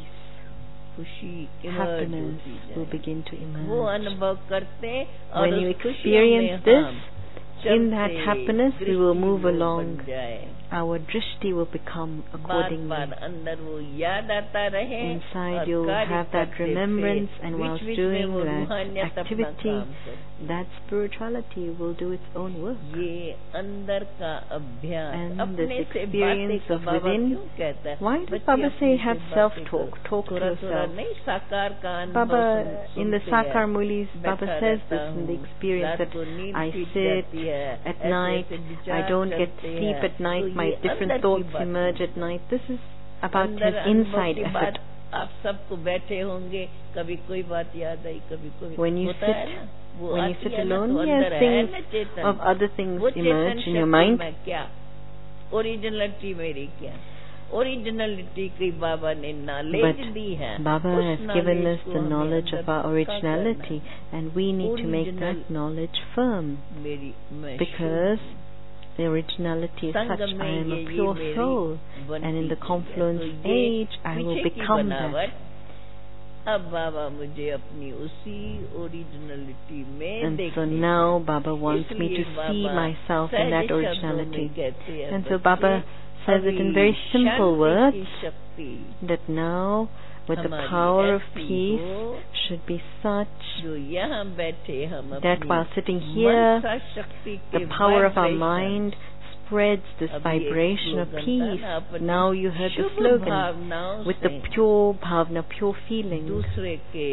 happiness will begin to emerge. When you experience this, in that चलते happiness we will दृष्टि move वो along. बन जाए। Our drishti will become bar accordingly. बार अंदर वो याद आता रहे Inside और you'll कार्य have that करते remembrance, फिर and बीच whilst बीच में doing वो that रूहानियत अपना activity, काम करती। that spirituality will do its own work. ये अंदर का अभ्यास And अपने this से experience बातें of बाबा within, क्यों कहता है? why does बच्चे Baba अपने say से have बातें self-talk, करो। talk to थोड़ा थोड़ा yourself? नहीं साकार का अनुभव Baba, सुन- in the सुनते हैं। Sakar Mulis, Baba बैठा says रहता this in the हूँ, experience रात that को नींद I टूट sit जाती है, at ऐसे night, ऐसे I विचार don't get चलते sleep हैं। at night, तो my ये different अंदर की thoughts बात emerge है। at night. This is about अंदर his अनुभव inside की effort. बात आप सबको बैठे होंगे, कभी कोई बात याद आई, कभी कोई When you होता sit, है ना, वो when you आती sit है ना, alone, तो yes, अंदर है things ना चेतन, of other things वो emerge चेतन in your शक्ति mind. में क्या ओरिजिनलिटी मेरी क्या ओरिजिनलिटी की बाबा ने नॉलेज But दी है। Baba उस has given knowledge us को the हमें knowledge अंदर of our पक्का originality, करना and we need to make Original- that knowledge firm, है। मेरी मैं because the originality is such. Sangam I में am ये a ये pure मेरी soul, बनती and in the गई है। confluence तो ये age I will पीछे की become that. बनावट अब बाबा मुझे अपनी उसी ओरिजिनलिटी में And so देखने now Baba wants me to इसलिए see Baba myself in that सहज शब्दों originality. में कहते हैं, And so बच्चे, Baba says it in very अभी simple शांति words, की शक्ति that now with the हमारी power of ऐसी peace हो should be such जो यहाँ बैठे हम that अपनी while sitting here, मनसा शक्ति के the power of our vibration, mind spreads this अभी एक vibration of slogan था peace. ना, अपनी Now you heard the Shubh slogan, भावनाओं with the से pure bhavna, pure feelings, दूसरे के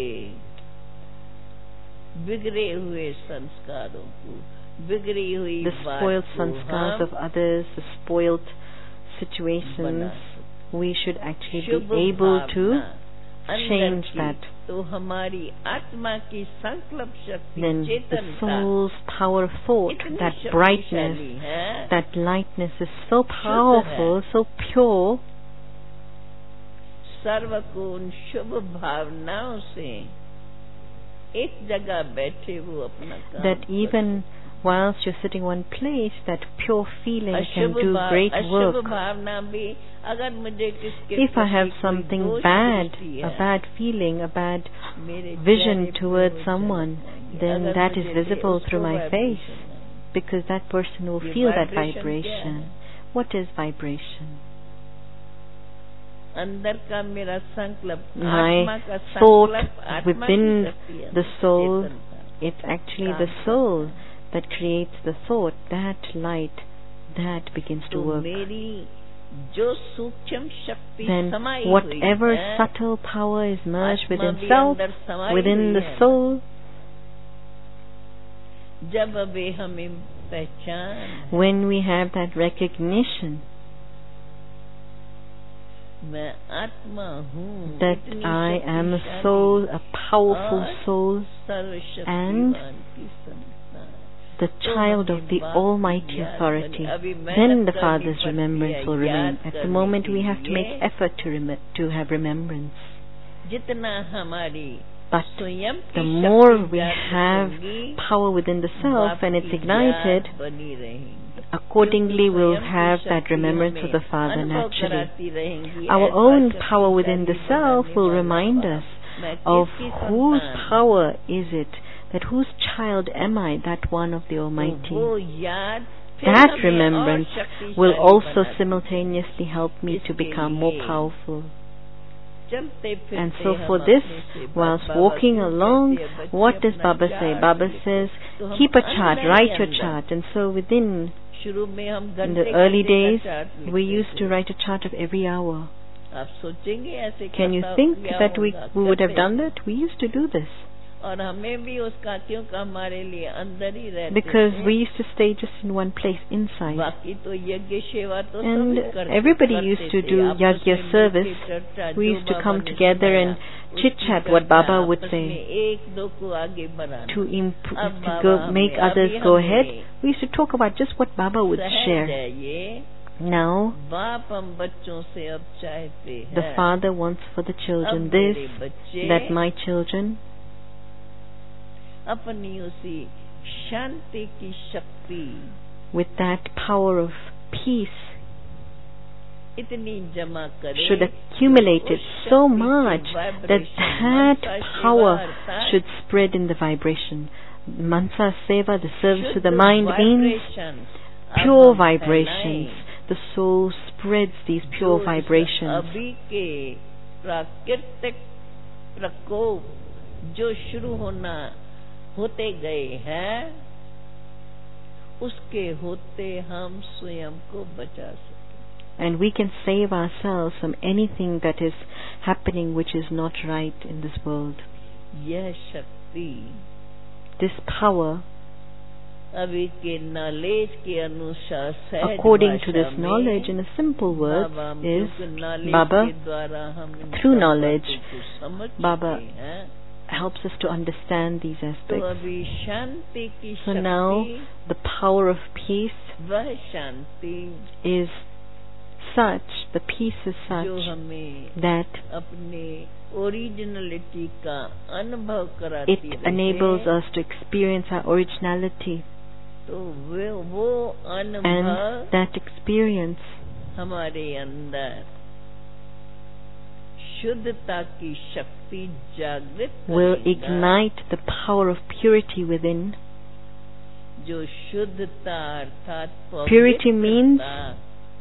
बिगड़े हुए संस्कारों को, बिगड़ी हुई the बात spoiled को sanskars हम of others, the spoiled बना situations, सकते। we should actually Shubh be able to भावना अंदर change की, that. तो हमारी आत्मा की संकल्प शक्ति Then the चेतनता soul's power of thought, इतनी that brightness, शक्तिशाली है, that lightness is so powerful, so pure, सर्व को उन शुभ भावनाओं से एक जगह बैठे वो अपना काम that even whilst you're sitting one place, that pure feeling can अशुभ do भाव- great अशुभ work. भावना भी अगर मुझे किसके If I have प्रति कोई something दोष bad, दृष्टि a है, bad feeling, a bad मेरे vision चेहरे पे towards वो someone, चमक then अगर that is मुझे दे, visible उसको through my vibration face, है। because that person will ये feel that vibration क्या vibration. है? What is vibration? अंदर का मेरा संकल्प, My आत्मा का thought संकल्प, आत्मा within की शक्ति है, the soul, चेतनता। it's actually काम the करता soul है। that creates the thought, that light, that begins to तो work. मेरी जो सूक्ष्म शक्ति Then समाई whatever हुई है, subtle power is merged आत्मा within भी self, अंदर समाई within हुई the है। soul, जब वे हमें पहचान, when we have that recognition मैं आत्मा हूँ, that इतनी I am a शक्तिशाली soul, a powerful और soul, सर्वशक्तिवान की संतान, the child of the Almighty Authority, then the Father's remembrance will remain. At the moment we have to make effort to, rem- to have remembrance. जितना हमारी But स्वयं the की more शक्ति we जागृत have होगी, power within the self and it's बाप की ignited, याद बनी रहेगी। accordingly we'll स्वयं की have that शक्ति remembrance हमें of the Father अनुभव naturally. कराती रहेंगी, Our ऐसा own शक्तिशाली power within the self बनाने will वाला remind बाप, us मैं of किसकी whose संतान? power is it, that whose child am I, that one of the तो Almighty. वो याद फिर That हमें और remembrance शक्तिशाली will also बनाती है। simultaneously help me to इसके become more लिए powerful. चलते And फिरते so हम for this, अपने से whilst बाबा walking क्यों along, कहते हैं, बच्चे what does अपना Baba say? चार्ट Baba लिखो। says, तो हम keep a chart, अंदर write ही your अंदर, chart. And so within, शुरू में हम in घंटे the early घंटे का days, चार्ट we लिखते used to थे। write a chart of every hour. आप सोचेंगे ऐसे Can you करता think क्या that we, होगा? we would have करते। done that? We used to do this. और हमें भी उसका क्योंकि हमारे लिए अंदर ही रहते Because थे। we used to stay just in one place, inside. बाकी तो यज्ञ सेवा तो And सभी करते everybody करते used to थे। do आपस yajna में service. मिलके चर्चा, We जो used to बाबा come ने together सुनाया, and उसकी chit-chat what चर्चा, Baba would आपस say. में एक दो को आगे बढ़ाना। To, imp- अब to बाबा go, हमें- make others अभी go हमें ahead. We used to talk about just what Baba would सहज share. है ये, Now, बाप हम बच्चों से अब चाहते हैं। the Father wants for the children अब this, मेरे बच्चे that my children, अपनी उसी शांति की शक्ति with that power of peace, इतनी जमा करें, should accumulate it उस so शक्ति की much that vibration, that Mansa power Shiva, should spread in the vibration. Mansa Seva, the service to the शुद्ध mind, means vibrations pure अब हम vibrations. फैलाएं, The soul spreads these जो pure इस vibrations. अभी के प्राकृतिक प्रकोप जो शुरू होना होते गए हैं, उसके होते हम स्वयं को बचा सकें. And we can save ourselves from anything that is happening which is not right in this world. यह शक्ति This power, अभी के नॉलेज के अनुसार सहज according to भाषा this knowledge, में in a simple word, बाबा हम is लोग knowledge Baba, के द्वारा हम इन through सब knowledge, बातों को समझ Baba चुके हैं. helps us to understand these तो aspects. अभी शांति की So now, शक्ति, the power of peace वह शांति is such, the peace is जो such हमें that अपने ओरिजिनलिटी का अनुभव कराती it रहे. enables us to experience our originality, तो वे वो and अनुभव that experience हमारे अंदर शुद्धता की शक्ति जागृत will करेगा. ignite the power of purity within. जो शुद्धता अर्थात Purity means पवित्रता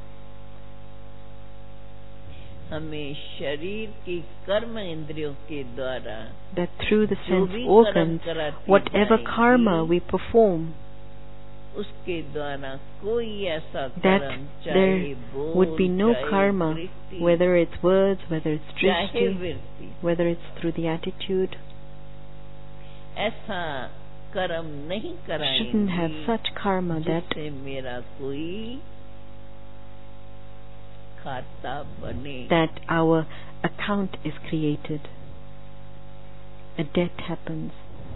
हमें शरीर की कर्म इंद्रियों के द्वारा that through the जो sense भी organs, कर्म कराती whatever जाएगी, karma we perform, उसके द्वारा कोई ऐसा that कर्म there चाहे बोल, would be no चाहे karma, वृत्ति, whether it's words, whether it's चाहे drishti, वृत्ति, whether it's through the attitude, ऐसा कर्म नहीं shouldn't have कराएंगी such karma that जिससे मेरा कोई खाता बने. that our account is created, a debt happens.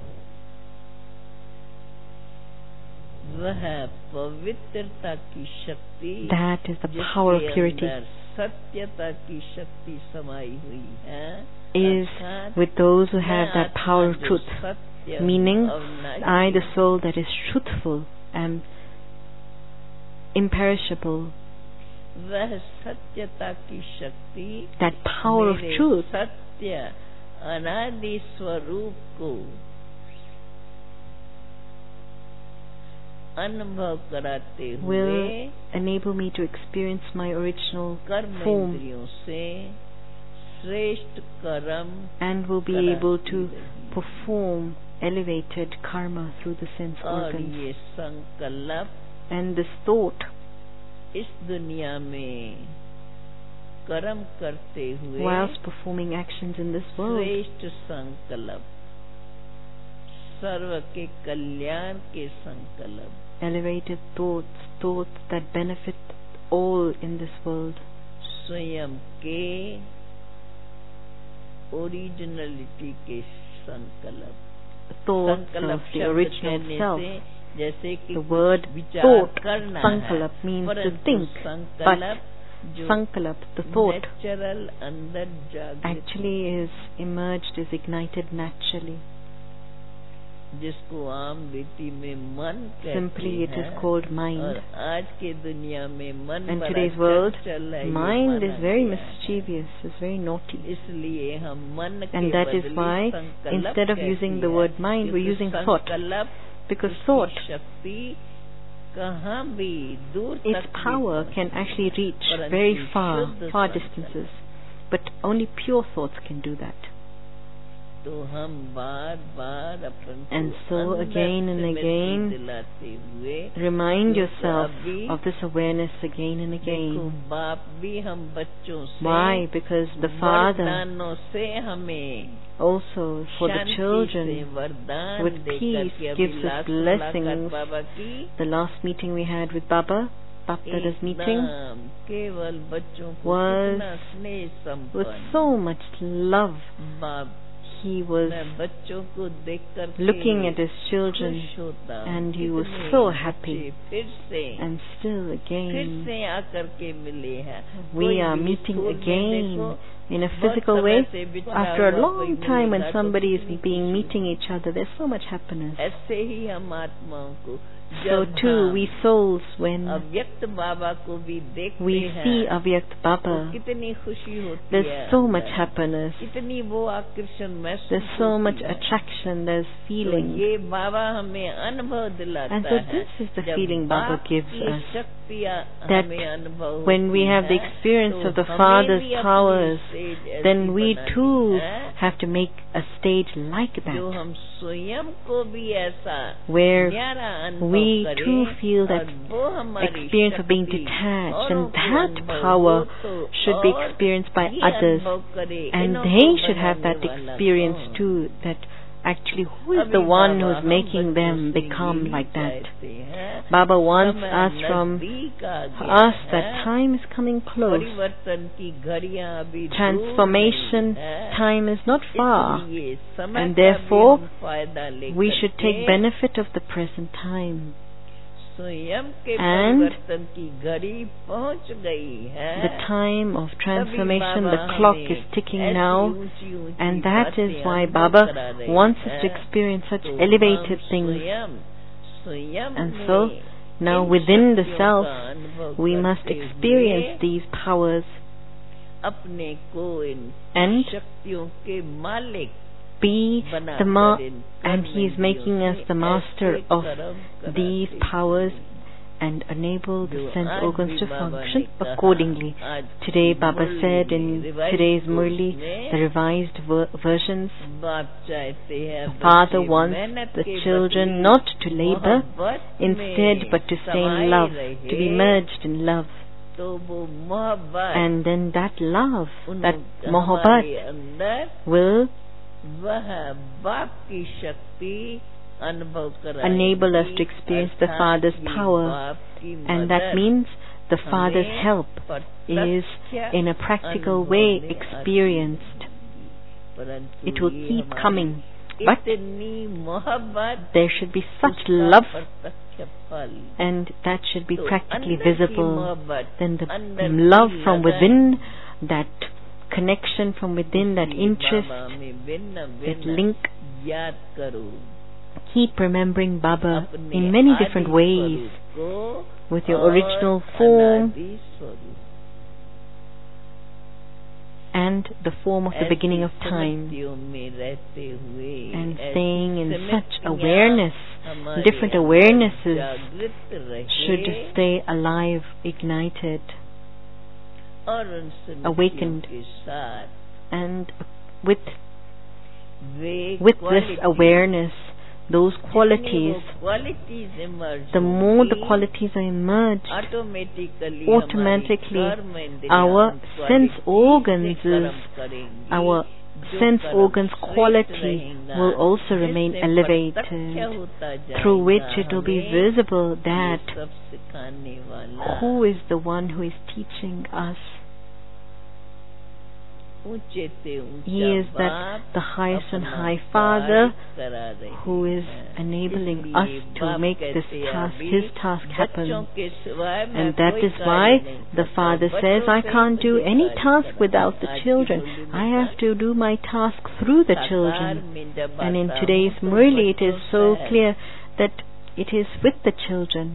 वह पवित्रता की शक्ति, That is the power of जिसके purity, अंदर सत्यता की शक्ति समाई हुई है, is अर्थात with those who have मैं that आत्मा power of जो truth, सत्य meaning अविनाशी I, the soul that is truthful and imperishable, वह सत्यता की शक्ति that power of मेरे truth सत्य अनादि स्वरूप को अनुभव कराते हुए will enable me to experience my original कर्म form इंद्रियों से श्रेष्ठ कर्म and will be कराती able to रही. perform elevated karma through the sense और organs. ये संकल्प And this thought, इस दुनिया में कर्म करते हुए whilst performing actions in this world, श्रेष्ठ संकल्प, सर्व के कल्याण के संकल्प, elevated thoughts, thoughts that benefit all in this world, स्वयं के ओरिजिनलिटी के संकल्प. thoughts संकल्प of the शब्द original कहने self. से जैसे कि The word कुछ विचार thought, करना sankalap, है, means to परंतु think, but संकल्प जो Sankalap, the thought, नेचुरल अंदर जागृत, actually is emerged, is ignited naturally. जिसको आम रीति में मन कहते Simply it is हैं. called और mind. आज के दुनिया में मन In बड़ा today's world, चंचल है, ये mind माना is very गया है. mischievous, is very naughty. इसलिए हम मन के And that is बदले why, संकल्प instead of कहते using the हैं, word mind, we're क्योंकि using thought. संकल्प, Because उसकी thought, शक्ति कहाँ भी दूर its तक भी power पहुंच can actually reach परंतु very far, शुद्ध far संकल्प, distances. But only pure thoughts can do that. तो हम बार बार अपन को And so अंदर again and से again, स्मृति दिलाते हुए Remind क्योंकि yourself अभी of this awareness again and देखो, again. बाप भी हम बच्चों से Why? Because the Father वरदानों से हमें also, for the शांति से children, वरदान with देकर peace, के अभी gives us लास्ट मुलाकात blessings. बाबा की the last meeting we had with Baba, Bapdada's meeting, एकदम केवल बच्चों को was कितना स्नेह with संपन्न. so much love. बाप He was मैं बच्चों को देख कर looking at his children, खुश होता हूँ. and he was कितने so बच्चे happy. फिर से And still फिर again, से आकर के मिले हैं. we कोई are भी meeting स्कूल में again. देखो, in a बहुत physical समय way. से बिछड़ा After a हुआ long कोई time, when मिलेगा तो somebody is कितनी being खुशी meeting each other, there's so much happiness. ऐसे ही हम आत्माओं को So जब too, हम we souls, when अव्यक्त बाबा को भी देखते we हैं see Avyakt तो Baba, कितनी खुशी होती है there's so अंदर। much happiness. कितनी वो आकर्षण महसूस There's so होती much है। attraction, there's तो feeling. ये बाबा हमें अनुभव दिलाता And so है this is the जब feeling Baba बाप gives की us, शक्तियाँ that हमें अनुभव when we होती have the हैं, experience तो of the हमें Father's भी अपनी powers, स्टेज ऐसी then we बनानी too है, have to make a stage like जो that, हम स्वयं को भी ऐसा where न्यारा अनुभव we करें too feel और that वो हमारी experience of being शक्ति detached, औरों and को that अनुभव power हो तो should be और experienced by ये others, अनुभव करे, and इन्हों they को should have बनाने that वाला experience कौन? too, that actually who is अभी the one बाबा who's हम making बच्चों them से become यही like that. चाहते हैं। Baba wants समय us from नजदीक आ गया us that है। time is coming close. परिवर्तन की घड़ियां अभी दूर Transformation नहीं है। time is not far, इसलिए समय and का भी therefore हम फायदा लेकर we should take के benefit of the present time. स्वयं के And परिवर्तन की घड़ी पहुंच गई है। The time of तभी transformation, बाबा the clock हमें is ticking ऐसी now, ऊंची ऊंची and that is बातें why अनुभव Baba करा रहे wants us हैं। to experience such तो elevated हम things. स्वयं स्वयं And में so, now in within the शक्तियों self, का अनुभव we must करते experience हुए these powers अपने को इन and शक्तियों के मालिक be बनाकर the ma- in and He is making us the master ऐसे of कर्म कराते these powers and enable the जो sense आज organs भी to बाबा function ने कहा, accordingly. आज Today, की Baba मुरली said in में, revised today's course Murli, में, the revised ver- versions, बाप चाहते हैं the Father बच्चे wants मेहनत the के children प्रति not to labor, मोहब्बत instead में but to stay in समाये love, रहे, to be merged in love. तो वो मोहब्बत And then that love, उन- that हमारे mohabbat अंदर will वह बाप की शक्ति अनुभव कराएगी, enable us to experience the अर्थात Father's ये power. बाप की And that मदद means the Father's हमें help is प्रत्यक्ष in a practical अनुभव way में experienced. आती। परंतु It will ये keep हमारी coming. But इतनी मोहब्बत there should be such उसका love, प्रत्यक्ष फल। and that should be तो practically अंदर की visible. मोहब्बत, Then the अंदर love की from लगन, within, that connection from within, that इसलिए interest, बाबा में भिन्न that भिन्न link. याद करो Keep remembering Baba अपने in many आदि different ways, स्वरूप को with your और original form अनादि स्वरूप। and the form of the ऐसी beginning of time, स्मृतियों में रहते हुए, and ऐसी staying in such स्मृतियाँ awareness. हमारे Different अंदर awarenesses जागृत रहे should stay alive, ignited, और उन स्मृतियों awakened. के साथ and with way with this qualities, awareness, those जितनी qualities, वो qualities emerge the more the होंगी, qualities are emerged, automatically automatically हमारी कर्म इंद्रियाँ our उन sense qualities organs से कर्म is- करेंगी, our जो sense कर्म organs श्रेष्ठ quality रहेगा, will also remain जिससे elevated, प्रत्यक्ष होता through जाएगा which it will be हमें visible ये that सब सिखाने वाला who is the one who is teaching us. ऊंचे से He ऊंचा is that बाप the highest and अपना high Father कार्य करा रहे who is हैं। enabling इसलिए us to बाप make this कहते हैं, task, अभी His task happen. बच्चों के सिवाय मैं And that कोई is कार्य why नहीं the करता। Father बच्चों says, I से ही can't do मुझे any कार्य task करना without है। the आज की children. मुरली में I have to do my task through the साकार children. में जब And in आता today's हूँ तो Murli, it is बच्चों so से है। clear that it is with the children.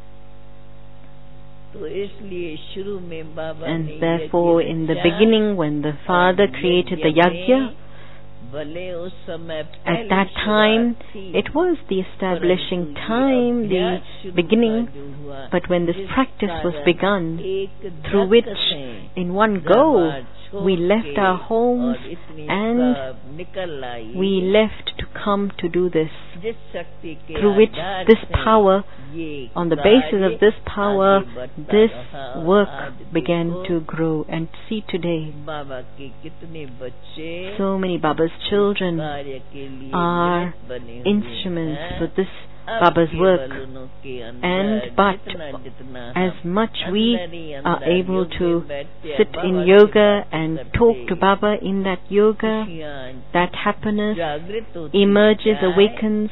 तो इसलिए शुरू में बाबा And ने therefore, यज्ञ in the रचा, beginning, when the Father और created the यज्ञ yajna, में भले उस समय at पहली that time, शुरुआत थी, it was the establishing परंतु ये time, the अभ्यास शुरू beginning, का जो हुआ, but when this जिस practice was कारण begun, एक through धक which से in one जब go आज छोड़ we left के our homes और इतनी and सब निकल आई, we left to come to do this, जिस शक्ति के through which आधार this से power, ये on the basis of this power, आगे बढ़ता this रहा और work आज began देखो, to grow. And see today, बाबा के कितने बच्चे so many Baba's children कार्य के लिए are निमित्त बने हुए instruments हैं। for this अब Baba's केवल work. उनके अंदर And but जितना जितना as हम much we अंदर ही are अंदर able योग to में बैठते sit बाबा in से yoga बातें and करते, talk to Baba in that yoga, खुशियाँ that happiness जागृत होती emerges, जाए awakens,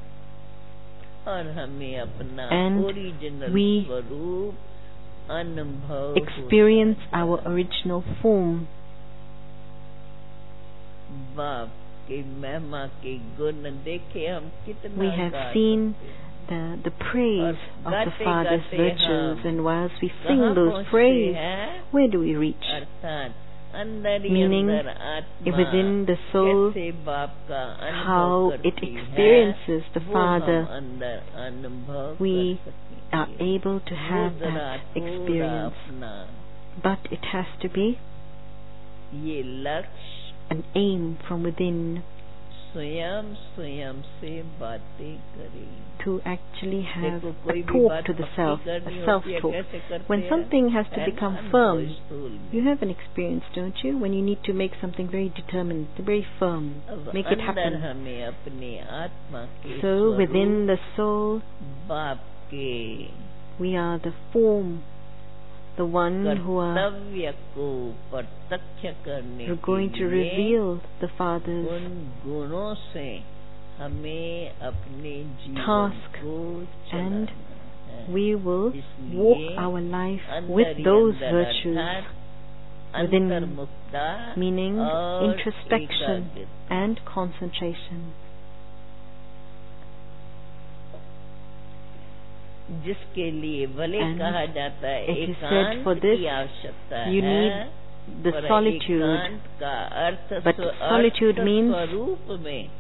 और हमें अपना and ओरिजिनल we स्वरूप अनुभव experience our original form. बाप के महिमा के गुण देखे हम कितना We have गा seen सकते the, the praise of the गाते Father's गाते virtues, हम and whilst we sing कहाँ those पहुँचते praise, हैं? where do we reach? अर्थात अंदर ही Meaning, अंदर आत्मा within the soul, कैसे बाप का अनुभव how it करती है, experiences the वो Father, हम अंदर अनुभव we कर सकेंगे। are able to have वो जरा that थोड़ा experience. अपना But it has to be ये लक्ष्य an aim from within स्वयं स्वयं से बातें करें। to actually have देखो, a कोई भी talk बात to the पक्की self, करनी a होती है, self-talk. कैसे करते When हैं? something has to है become ना, firm, अनुभव स्थूल में। you have an experience, don't you? When you need to make something very determined, very firm, अब make it अंदर happen. हमें अपने आत्मा के So स्वरूप within the soul, बाप के we are the form, the one who are कर्तव्य को प्रत्यक्ष करने who are के going to लिए reveal the Father's उन गुणों से हमें अपने जीवन task, को and चलाना है। we will इसलिए walk our life अंदर with ही those अंदर virtues, अर्थात within, अंतर्मुखता meaning और introspection एकाग्रता। and concentration. जिसके लिए भले And कहा जाता है it is said एकांत for this की आवश्यकता you है, need the पर solitude, एकांत का अर्थ but स्व- solitude अर्थ means स्वरूप में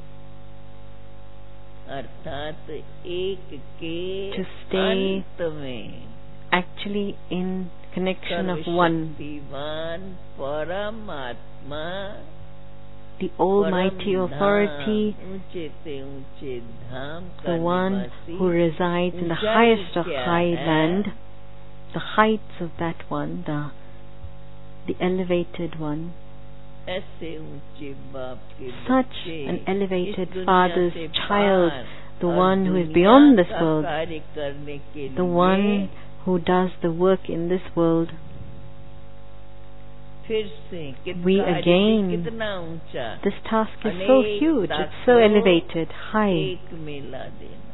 अर्थात एक के to stay अंत में actually in connection of one, सर्वशक्तिवान परमात्मा the Almighty परम Authority, धाम, ऊंचे से ऊंचे धाम का the one निवासी, who resides in the ऊंचाई highest of क्या high है? land, the heights of that one, the the elevated one, ऐसे ऊंचे बाप के such बच्चे, an elevated इस दुनिया Father's से child, पार the और one who is दुनिया beyond this का world, कार्य करने के the लिए one who does the work in this world, फिर से कित- we कार्य भी again, कितना ऊंचा this task is so अनेक huge, it's so ताकतों elevated, high, एक में ला देना,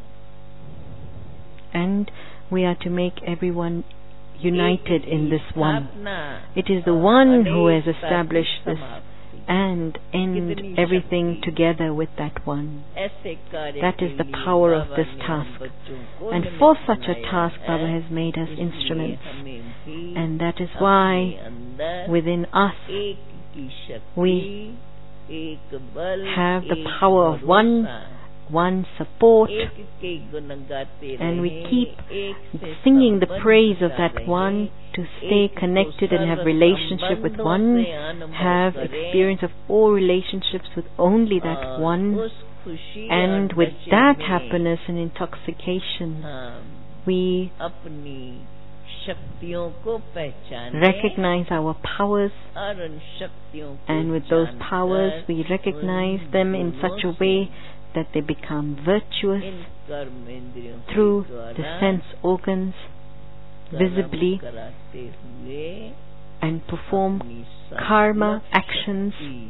and we are to make everyone united एक in की this one. स्थापना It is the और one who has अनेकता की established this समाप्ति। and end कितनी everything शक्ति। together with that one. ऐसे कार्य That के is the लिए power of बाबा this ने task. हम बच्चों को And निमित्त for such a बनाया task, है, Baba has made us इसलिए instruments. हमें भी And that is अपने why अंदर within us एक की शक्ति, we एक बल, have the एक power of one, भरोसा, one support, एक के गुण गाते and we रहें, keep एक से singing the संबंध praise of जुड़ा that रहे, one, to stay एक को connected and have serve relationship with संबंधों one, से अनुभव have करें, experience of all relationships with only that और one, उस खुशी and और with नशे that में happiness and intoxication, हम we अपनी शक्तियों को पहचानें recognize our powers, और उन शक्तियों को and with those जानकर powers we recognize उन them in गुणों such a से way that they become virtuous इन कर्मेंद्रियों के through द्वारा the sense organs कर्म visibly कराते हुए and perform अपनी karma संपूर्ण actions शक्ति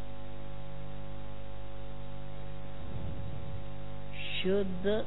शुद्ध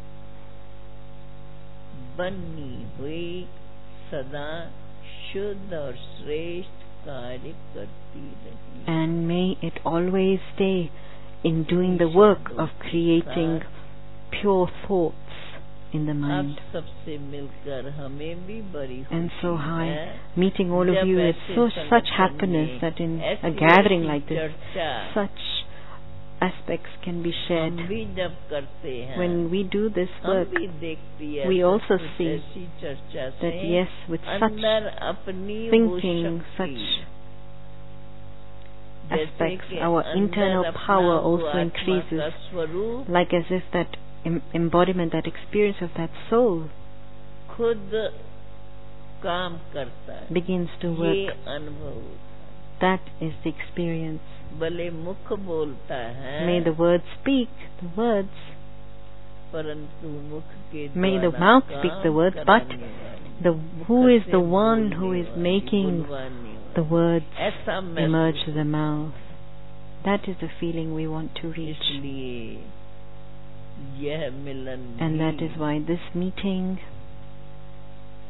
बनी हुई सदा शुद्ध और श्रेष्ठ कार्य करती रही, and may it always stay in doing the work of creating pure thoughts in the आप mind. सबसे मिलकर हमें भी बड़ी And so खुशी high, है meeting all of जब you is ऐसे so such संगठन happiness में that in a ऐसी gathering ऐसी like this, चर्चा such aspects can be shared. हम भी जब करते हैं When we do this हम work, भी देखती है we सब also कुछ see ऐसी चर्चा से that yes, with such अंदर अपनी वो thinking, शक्ति, such जैसे aspects, कि our अंदर internal अपना power वो also आत्मा increases, का स्वरूप like as if that em- embodiment, that experience of that soul खुद काम करता है, begins to ये work. अनुभव होता है। That is the experience. भले मुख बोलता है May the words speak the words, परंतु मुख के may the द्वारा mouth speak काम the words, but कराने वाली, the who मुख is से the one बोलने who is वाली, making बुलवाने the वाली, words ऐसा emerge महसूस to the mouth. That is the feeling we want to reach. इसलिए यह मिलन And that भी is why this meeting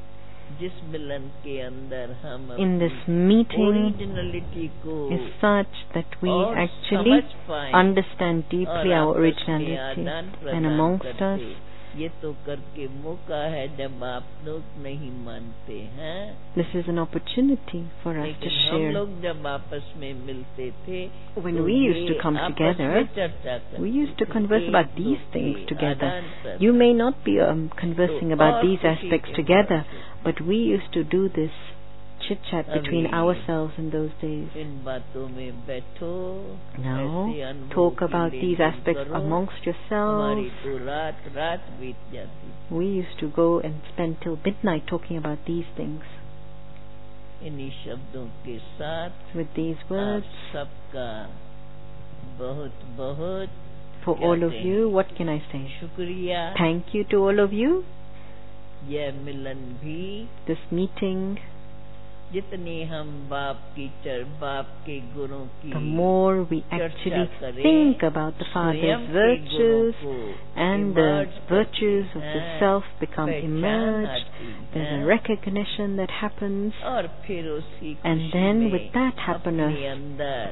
जिस मिलन के अंदर हम in this meeting ओरिजिनलिटी को is such that we और actually समझ पाएं understand deeply और our आपस में originality, आदान and प्रदान amongst करते। us ये तो करके मौका है जब आप लोग नहीं मानते हैं। this is an opportunity for us to लेकिन हम share. लोग जब आपस में मिलते थे When तो we used ये to come आपस together, में चर्चा करते we used to थे, converse एक about these दूसरे things together. आदान प्रदान। You may not be um, conversing तो about और these खुशी aspects के together, मौके but we used to do this chit-chat between अभी ourselves in those days. इन बातों में बैठो, Now, ऐसे अनुभव talk की about these लेन-देन aspects करो। amongst हमारी yourselves. तो रात रात बीत जाती। We used to go and spend till midnight talking about these things. इन्हीं शब्दों के साथ With these आप words, सबका बहुत बहुत for all of you, what can I say? शुक्रिया। Thank you to all of you. यह मिलन भी This meeting, जितनी हम बाप की चर बाप के गुणों की the more we actually think about the Father's virtues and the virtues of the self become emerged, there's a recognition that happens, और फिर उसी and खुशी then में with that happiness, अपने अंदर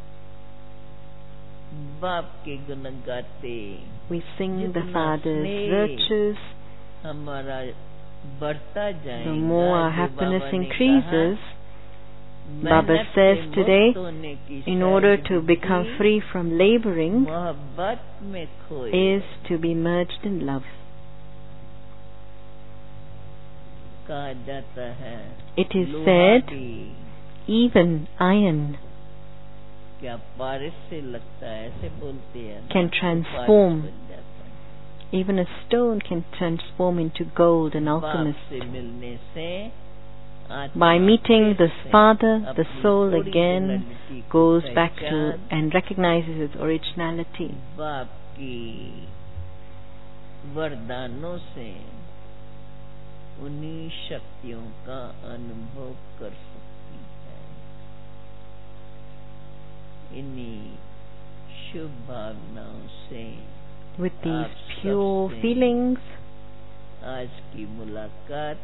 बाप के गुण गाते we sing the जितना Father's स्नेह virtues. हमारा बढ़ता जाएगा। The more our जो happiness बाबा ने increases, कहा, Baba मेहनत says से today, मुक्त होने की in order शैली to become बुद्धि free from laboring मोहब्बत में खोए। is to be merged in love. कहा जाता है It is लोहा said, भी even iron क्या पारिश से लगता है, ऐसे बोलते हैं ना, can तो transform. पारिश बन जाता है। Even a stone can transform into gold, an बाप alchemist. से मिलने से आत्मा By meeting फिर the से Father, the अपनी soul again originality को goes back to पहचान and recognizes its originality. बाप की वरदानों से उन्हीं शक्तियों का अनुभव कर सकती है। इन्हीं शुभ भावनाओं से With these आप pure सबसे feelings, आज की मुलाकात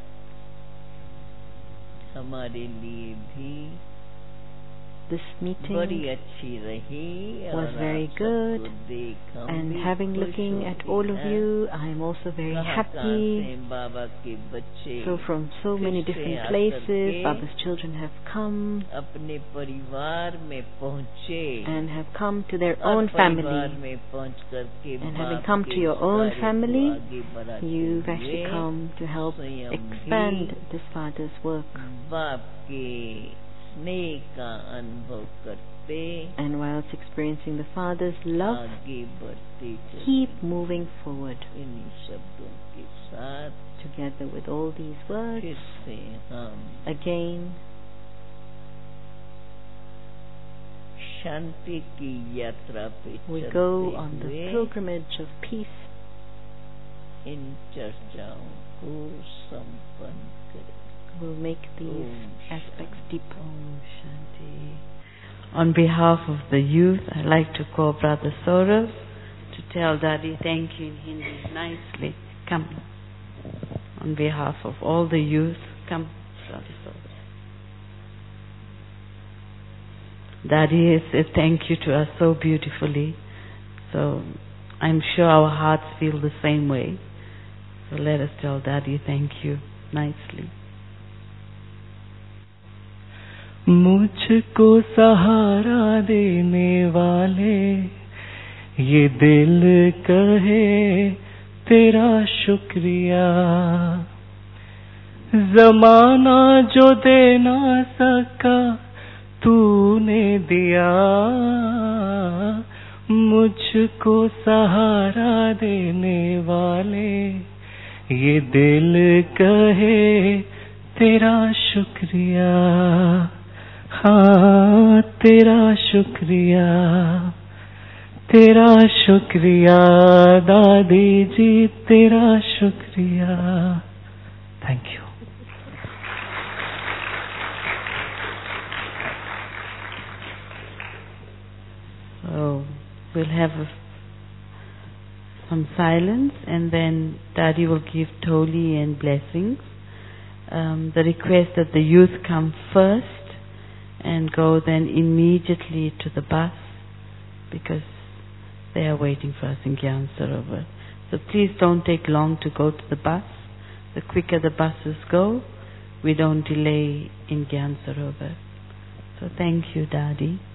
हमारे लिए भी this बड़ी meeting अच्छी रही was और very आप good, सबको देख हम and भी having खुश looking हो at गए all of हैं। you, I am also very कहाँ कहाँ happy. से बाबा के बच्चे So from so many फिर से different आकर places, के Baba's children have come अपने परिवार में पहुँचे and have come to their और own परिवार family. में पहुँच करके And having बाप come के to your own कार्य को family, आगे बढ़ाते You've हुए actually come to help स्वयं expand भी this Father's work. बाप के स्नेह का अनुभव करते And whilst experiencing the Father's love, आगे बढ़ते चले। keep moving forward. इन्हीं शब्दों के साथ Together with all these words, फिर से हम again, शांति की यात्रा पे we चलते go on the हुए pilgrimage of peace. इन चर्चाओं को संपन्न करें। We'll make these Om aspects deeper. Om Shanti. On behalf of the youth, I'd like to call Brother Saurav to tell Daddy thank you in Hindi nicely. Come. On behalf of all the youth, come, Brother Saurav. Daddy has said thank you to us so beautifully. So I'm sure our hearts feel the same way. So let us tell Daddy thank you nicely. मुझको सहारा देने वाले ये दिल कहे तेरा शुक्रिया, ज़माना जो दे ना सका तूने दिया, मुझको सहारा देने वाले ये दिल कहे तेरा शुक्रिया, हाँ तेरा शुक्रिया, तेरा शुक्रिया दादी जी, तेरा शुक्रिया। Thank you. So we'll have a, some silence, and then Daddy will give Toli and blessings, um, the request that the youth come first and go then immediately to the bus, because they are waiting for us in Gyan Sarovar. So please don't take long to go to the bus. The quicker the buses go, we don't delay in Gyan Sarovar. So thank you, Daddy.